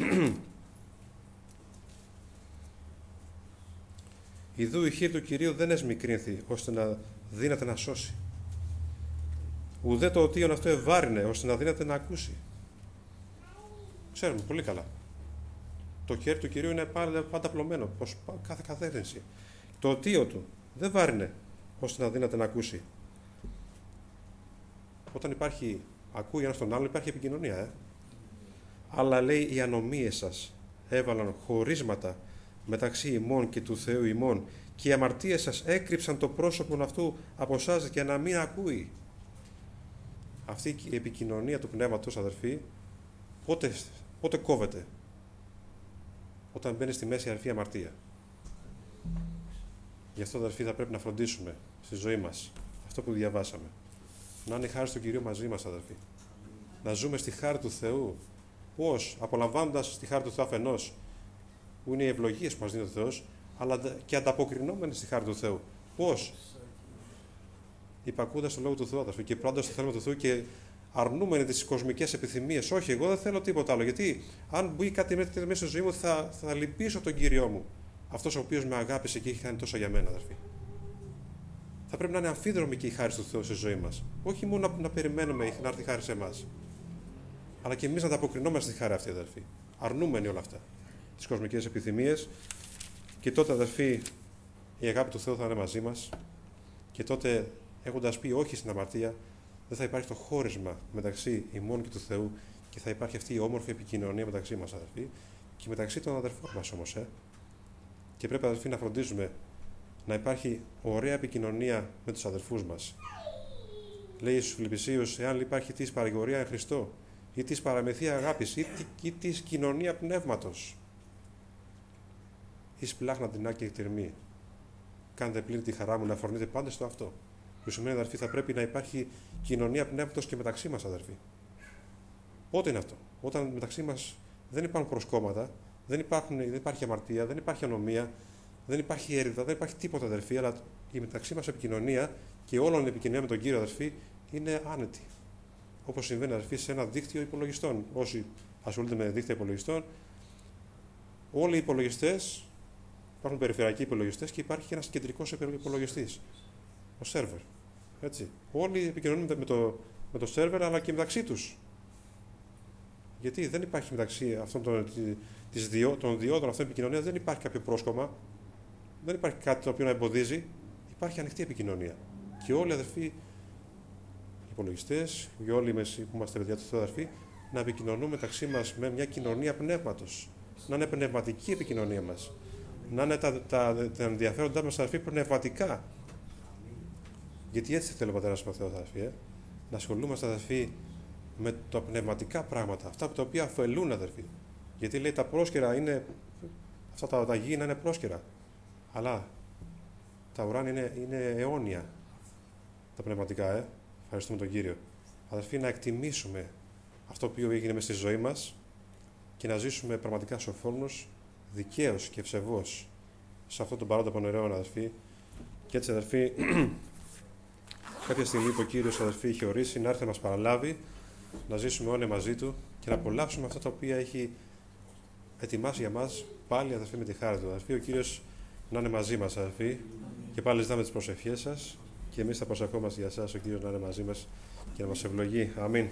Ιδού η χείρ του Κυρίου δεν εσμικρύνθη, ώστε να δύναται να σώσει. Ουδέ το οτίον αυτό ευάρυνε, ώστε να δύναται να ακούσει. Ξέρουμε πολύ καλά. Το χέρι του Κυρίου είναι πάντα, πάντα πλωμένο, προς κάθε κατεύθυνση. Το οτίο του δεν βάρινε, ώστε να δύναται να ακούσει. Όταν υπάρχει, ακούει ένας τον άλλον, υπάρχει επικοινωνία. Ε? Αλλά λέει, οι ανομίες σας έβαλαν χωρίσματα μεταξύ ημών και του Θεού ημών, και οι αμαρτίες σας έκρυψαν το πρόσωπο αυτού από εσάς για να μην ακούει. Αυτή η επικοινωνία του Πνεύματος, αδερφοί, πότε, πότε κόβεται? Όταν μπαίνει στη μέση, αδερφή, αμαρτία. Γι' αυτό, αδερφοί, θα πρέπει να φροντίσουμε στη ζωή μας αυτό που διαβάσαμε. Να είναι η χάρη του Κυρίου μαζί μας, αδερφοί. Να ζούμε στη χάρη του Θεού. Πώς? Απολαμβάνοντας τη χάρη του Θεού αφενός, που είναι οι ευλογίες που μας δίνει ο Θεός, αλλά και ανταποκρινόμενοι στη χάρη του Θεού. Πώς? Υπακούοντας το λόγο του Θεού, αδερφοί, και πράττοντας το θέλημα του Θεού και αρνούμενοι τις κοσμικές επιθυμίες. Όχι, εγώ δεν θέλω τίποτα άλλο. Γιατί αν μπει κάτι μέσα στη ζωή μου, θα, θα λυπήσω τον Κύριό μου. Αυτός ο οποίος με αγάπησε και έχει κάνει τόσο για μένα, αδερφοί. Θα πρέπει να είναι αμφίδρομη και η χάρη του Θεού στη ζωή μας. Όχι μόνο να, να περιμένουμε να έρθει η χάρη σε εμάς. αλλά και εμείς να ανταποκρινόμαστε στη χάρη αυτή, αδερφοί. Αρνούμενοι όλα αυτά. Τις κοσμικές επιθυμίες. Και τότε, αδερφοί, η αγάπη του Θεού θα είναι μαζί μας. Και τότε, έχοντας πει όχι στην αμαρτία, δεν θα υπάρχει το χώρισμα μεταξύ ημών και του Θεού και θα υπάρχει αυτή η όμορφη επικοινωνία μεταξύ μας, αδερφοί, και μεταξύ των αδερφών μας όμως. Ε. Και πρέπει, αδερφοί, να φροντίζουμε να υπάρχει ωραία επικοινωνία με τους αδερφούς μας. Λέει στους Φιλιππισίους, εάν υπάρχει της παρηγορία εν Χριστώ, ή της παραμεθεία αγάπης, ή, ή της κοινωνία πνεύματος, ή σπλάχνα την άκη εκτερμή. Κάντε πλήρη τη χαρά μου να φορνείτε πάντα στο αυτό. Που σημαίνει, αδερφοί, θα πρέπει να υπάρχει κοινωνία πνεύματος και μεταξύ μας, αδερφοί. Πότε είναι αυτό? Όταν μεταξύ μας δεν υπάρχουν προσκόμματα, δεν, υπάρχουν, δεν υπάρχει αμαρτία, δεν υπάρχει ανομία, δεν υπάρχει έρηδα, δεν υπάρχει τίποτα, αδερφοί, αλλά η μεταξύ μας επικοινωνία και όλων η επικοινωνία με τον Κύριο, αδερφοί, είναι άνετη. Όπως συμβαίνει, αδερφοί, σε ένα δίκτυο υπολογιστών. Όσοι ασχολούνται με δίκτυα υπολογιστών, όλοι οι υπολογιστές, υπάρχουν περιφερειακοί υπολογιστές και υπάρχει και ένας κεντρικός υπολογιστής, ο σερβερ. Έτσι. Όλοι επικοινωνούν με το, με το σερβερ, αλλά και μεταξύ τους. Γιατί δεν υπάρχει μεταξύ αυτών των, της δυο, των διόδων αυτών επικοινωνίας, δεν υπάρχει κάποιο πρόσκομα, δεν υπάρχει κάτι το οποίο να εμποδίζει, υπάρχει ανοιχτή επικοινωνία. Και όλοι οι αδερφοί υπολογιστές, και όλοι εμείς που είμαστε παιδιά του Θεού, αδερφοί, να επικοινωνούμε μεταξύ μας με μια κοινωνία πνεύματος. Να είναι πνευματική η επικοινωνία μας. Να είναι τα, τα, τα ενδιαφέροντά μας, αδερφοί, πνευματικά. Γιατί έτσι θέλει ο Πατέρας μας ο Θεός, αδερφοί, ε? Να ασχολούμαστε, αδερφοί, με τα πνευματικά πράγματα, αυτά τα οποία ωφελούν, αδερφοί. Γιατί λέει τα πρόσκαιρα είναι, αυτά τα, τα γήινα είναι πρόσκαιρα. Αλλά τα ουράνια είναι, είναι αιώνια, τα πνευματικά, ε. Ευχαριστούμε τον Κύριο. Αδερφοί, να εκτιμήσουμε αυτό που έγινε μες στη ζωή μας και να ζήσουμε πραγματικά σοφόρνος, δικαίως και ευσεβώς σε αυτό τον παρόντα πανεραίων, αδερφοί. Και έτσι, αδερφοί, κάποια στιγμή που ο Κύριος, αδερφοί, είχε ορίσει να έρθει να μας παραλάβει, να ζήσουμε όλοι μαζί Του και να απολαύσουμε αυτά τα οποία έχει ετοιμάσει για μας, πάλι, αδερφοί, με τη χάρη Του. Αδερφοί, ο Κύριος να είναι μαζί μας, αδερφοί, και πάλι ζητάμε τις προσευχές σας και εμείς θα προσευχόμαστε για εσάς, ο Κύριος να είναι μαζί μας και να μας ευλογεί. Αμήν.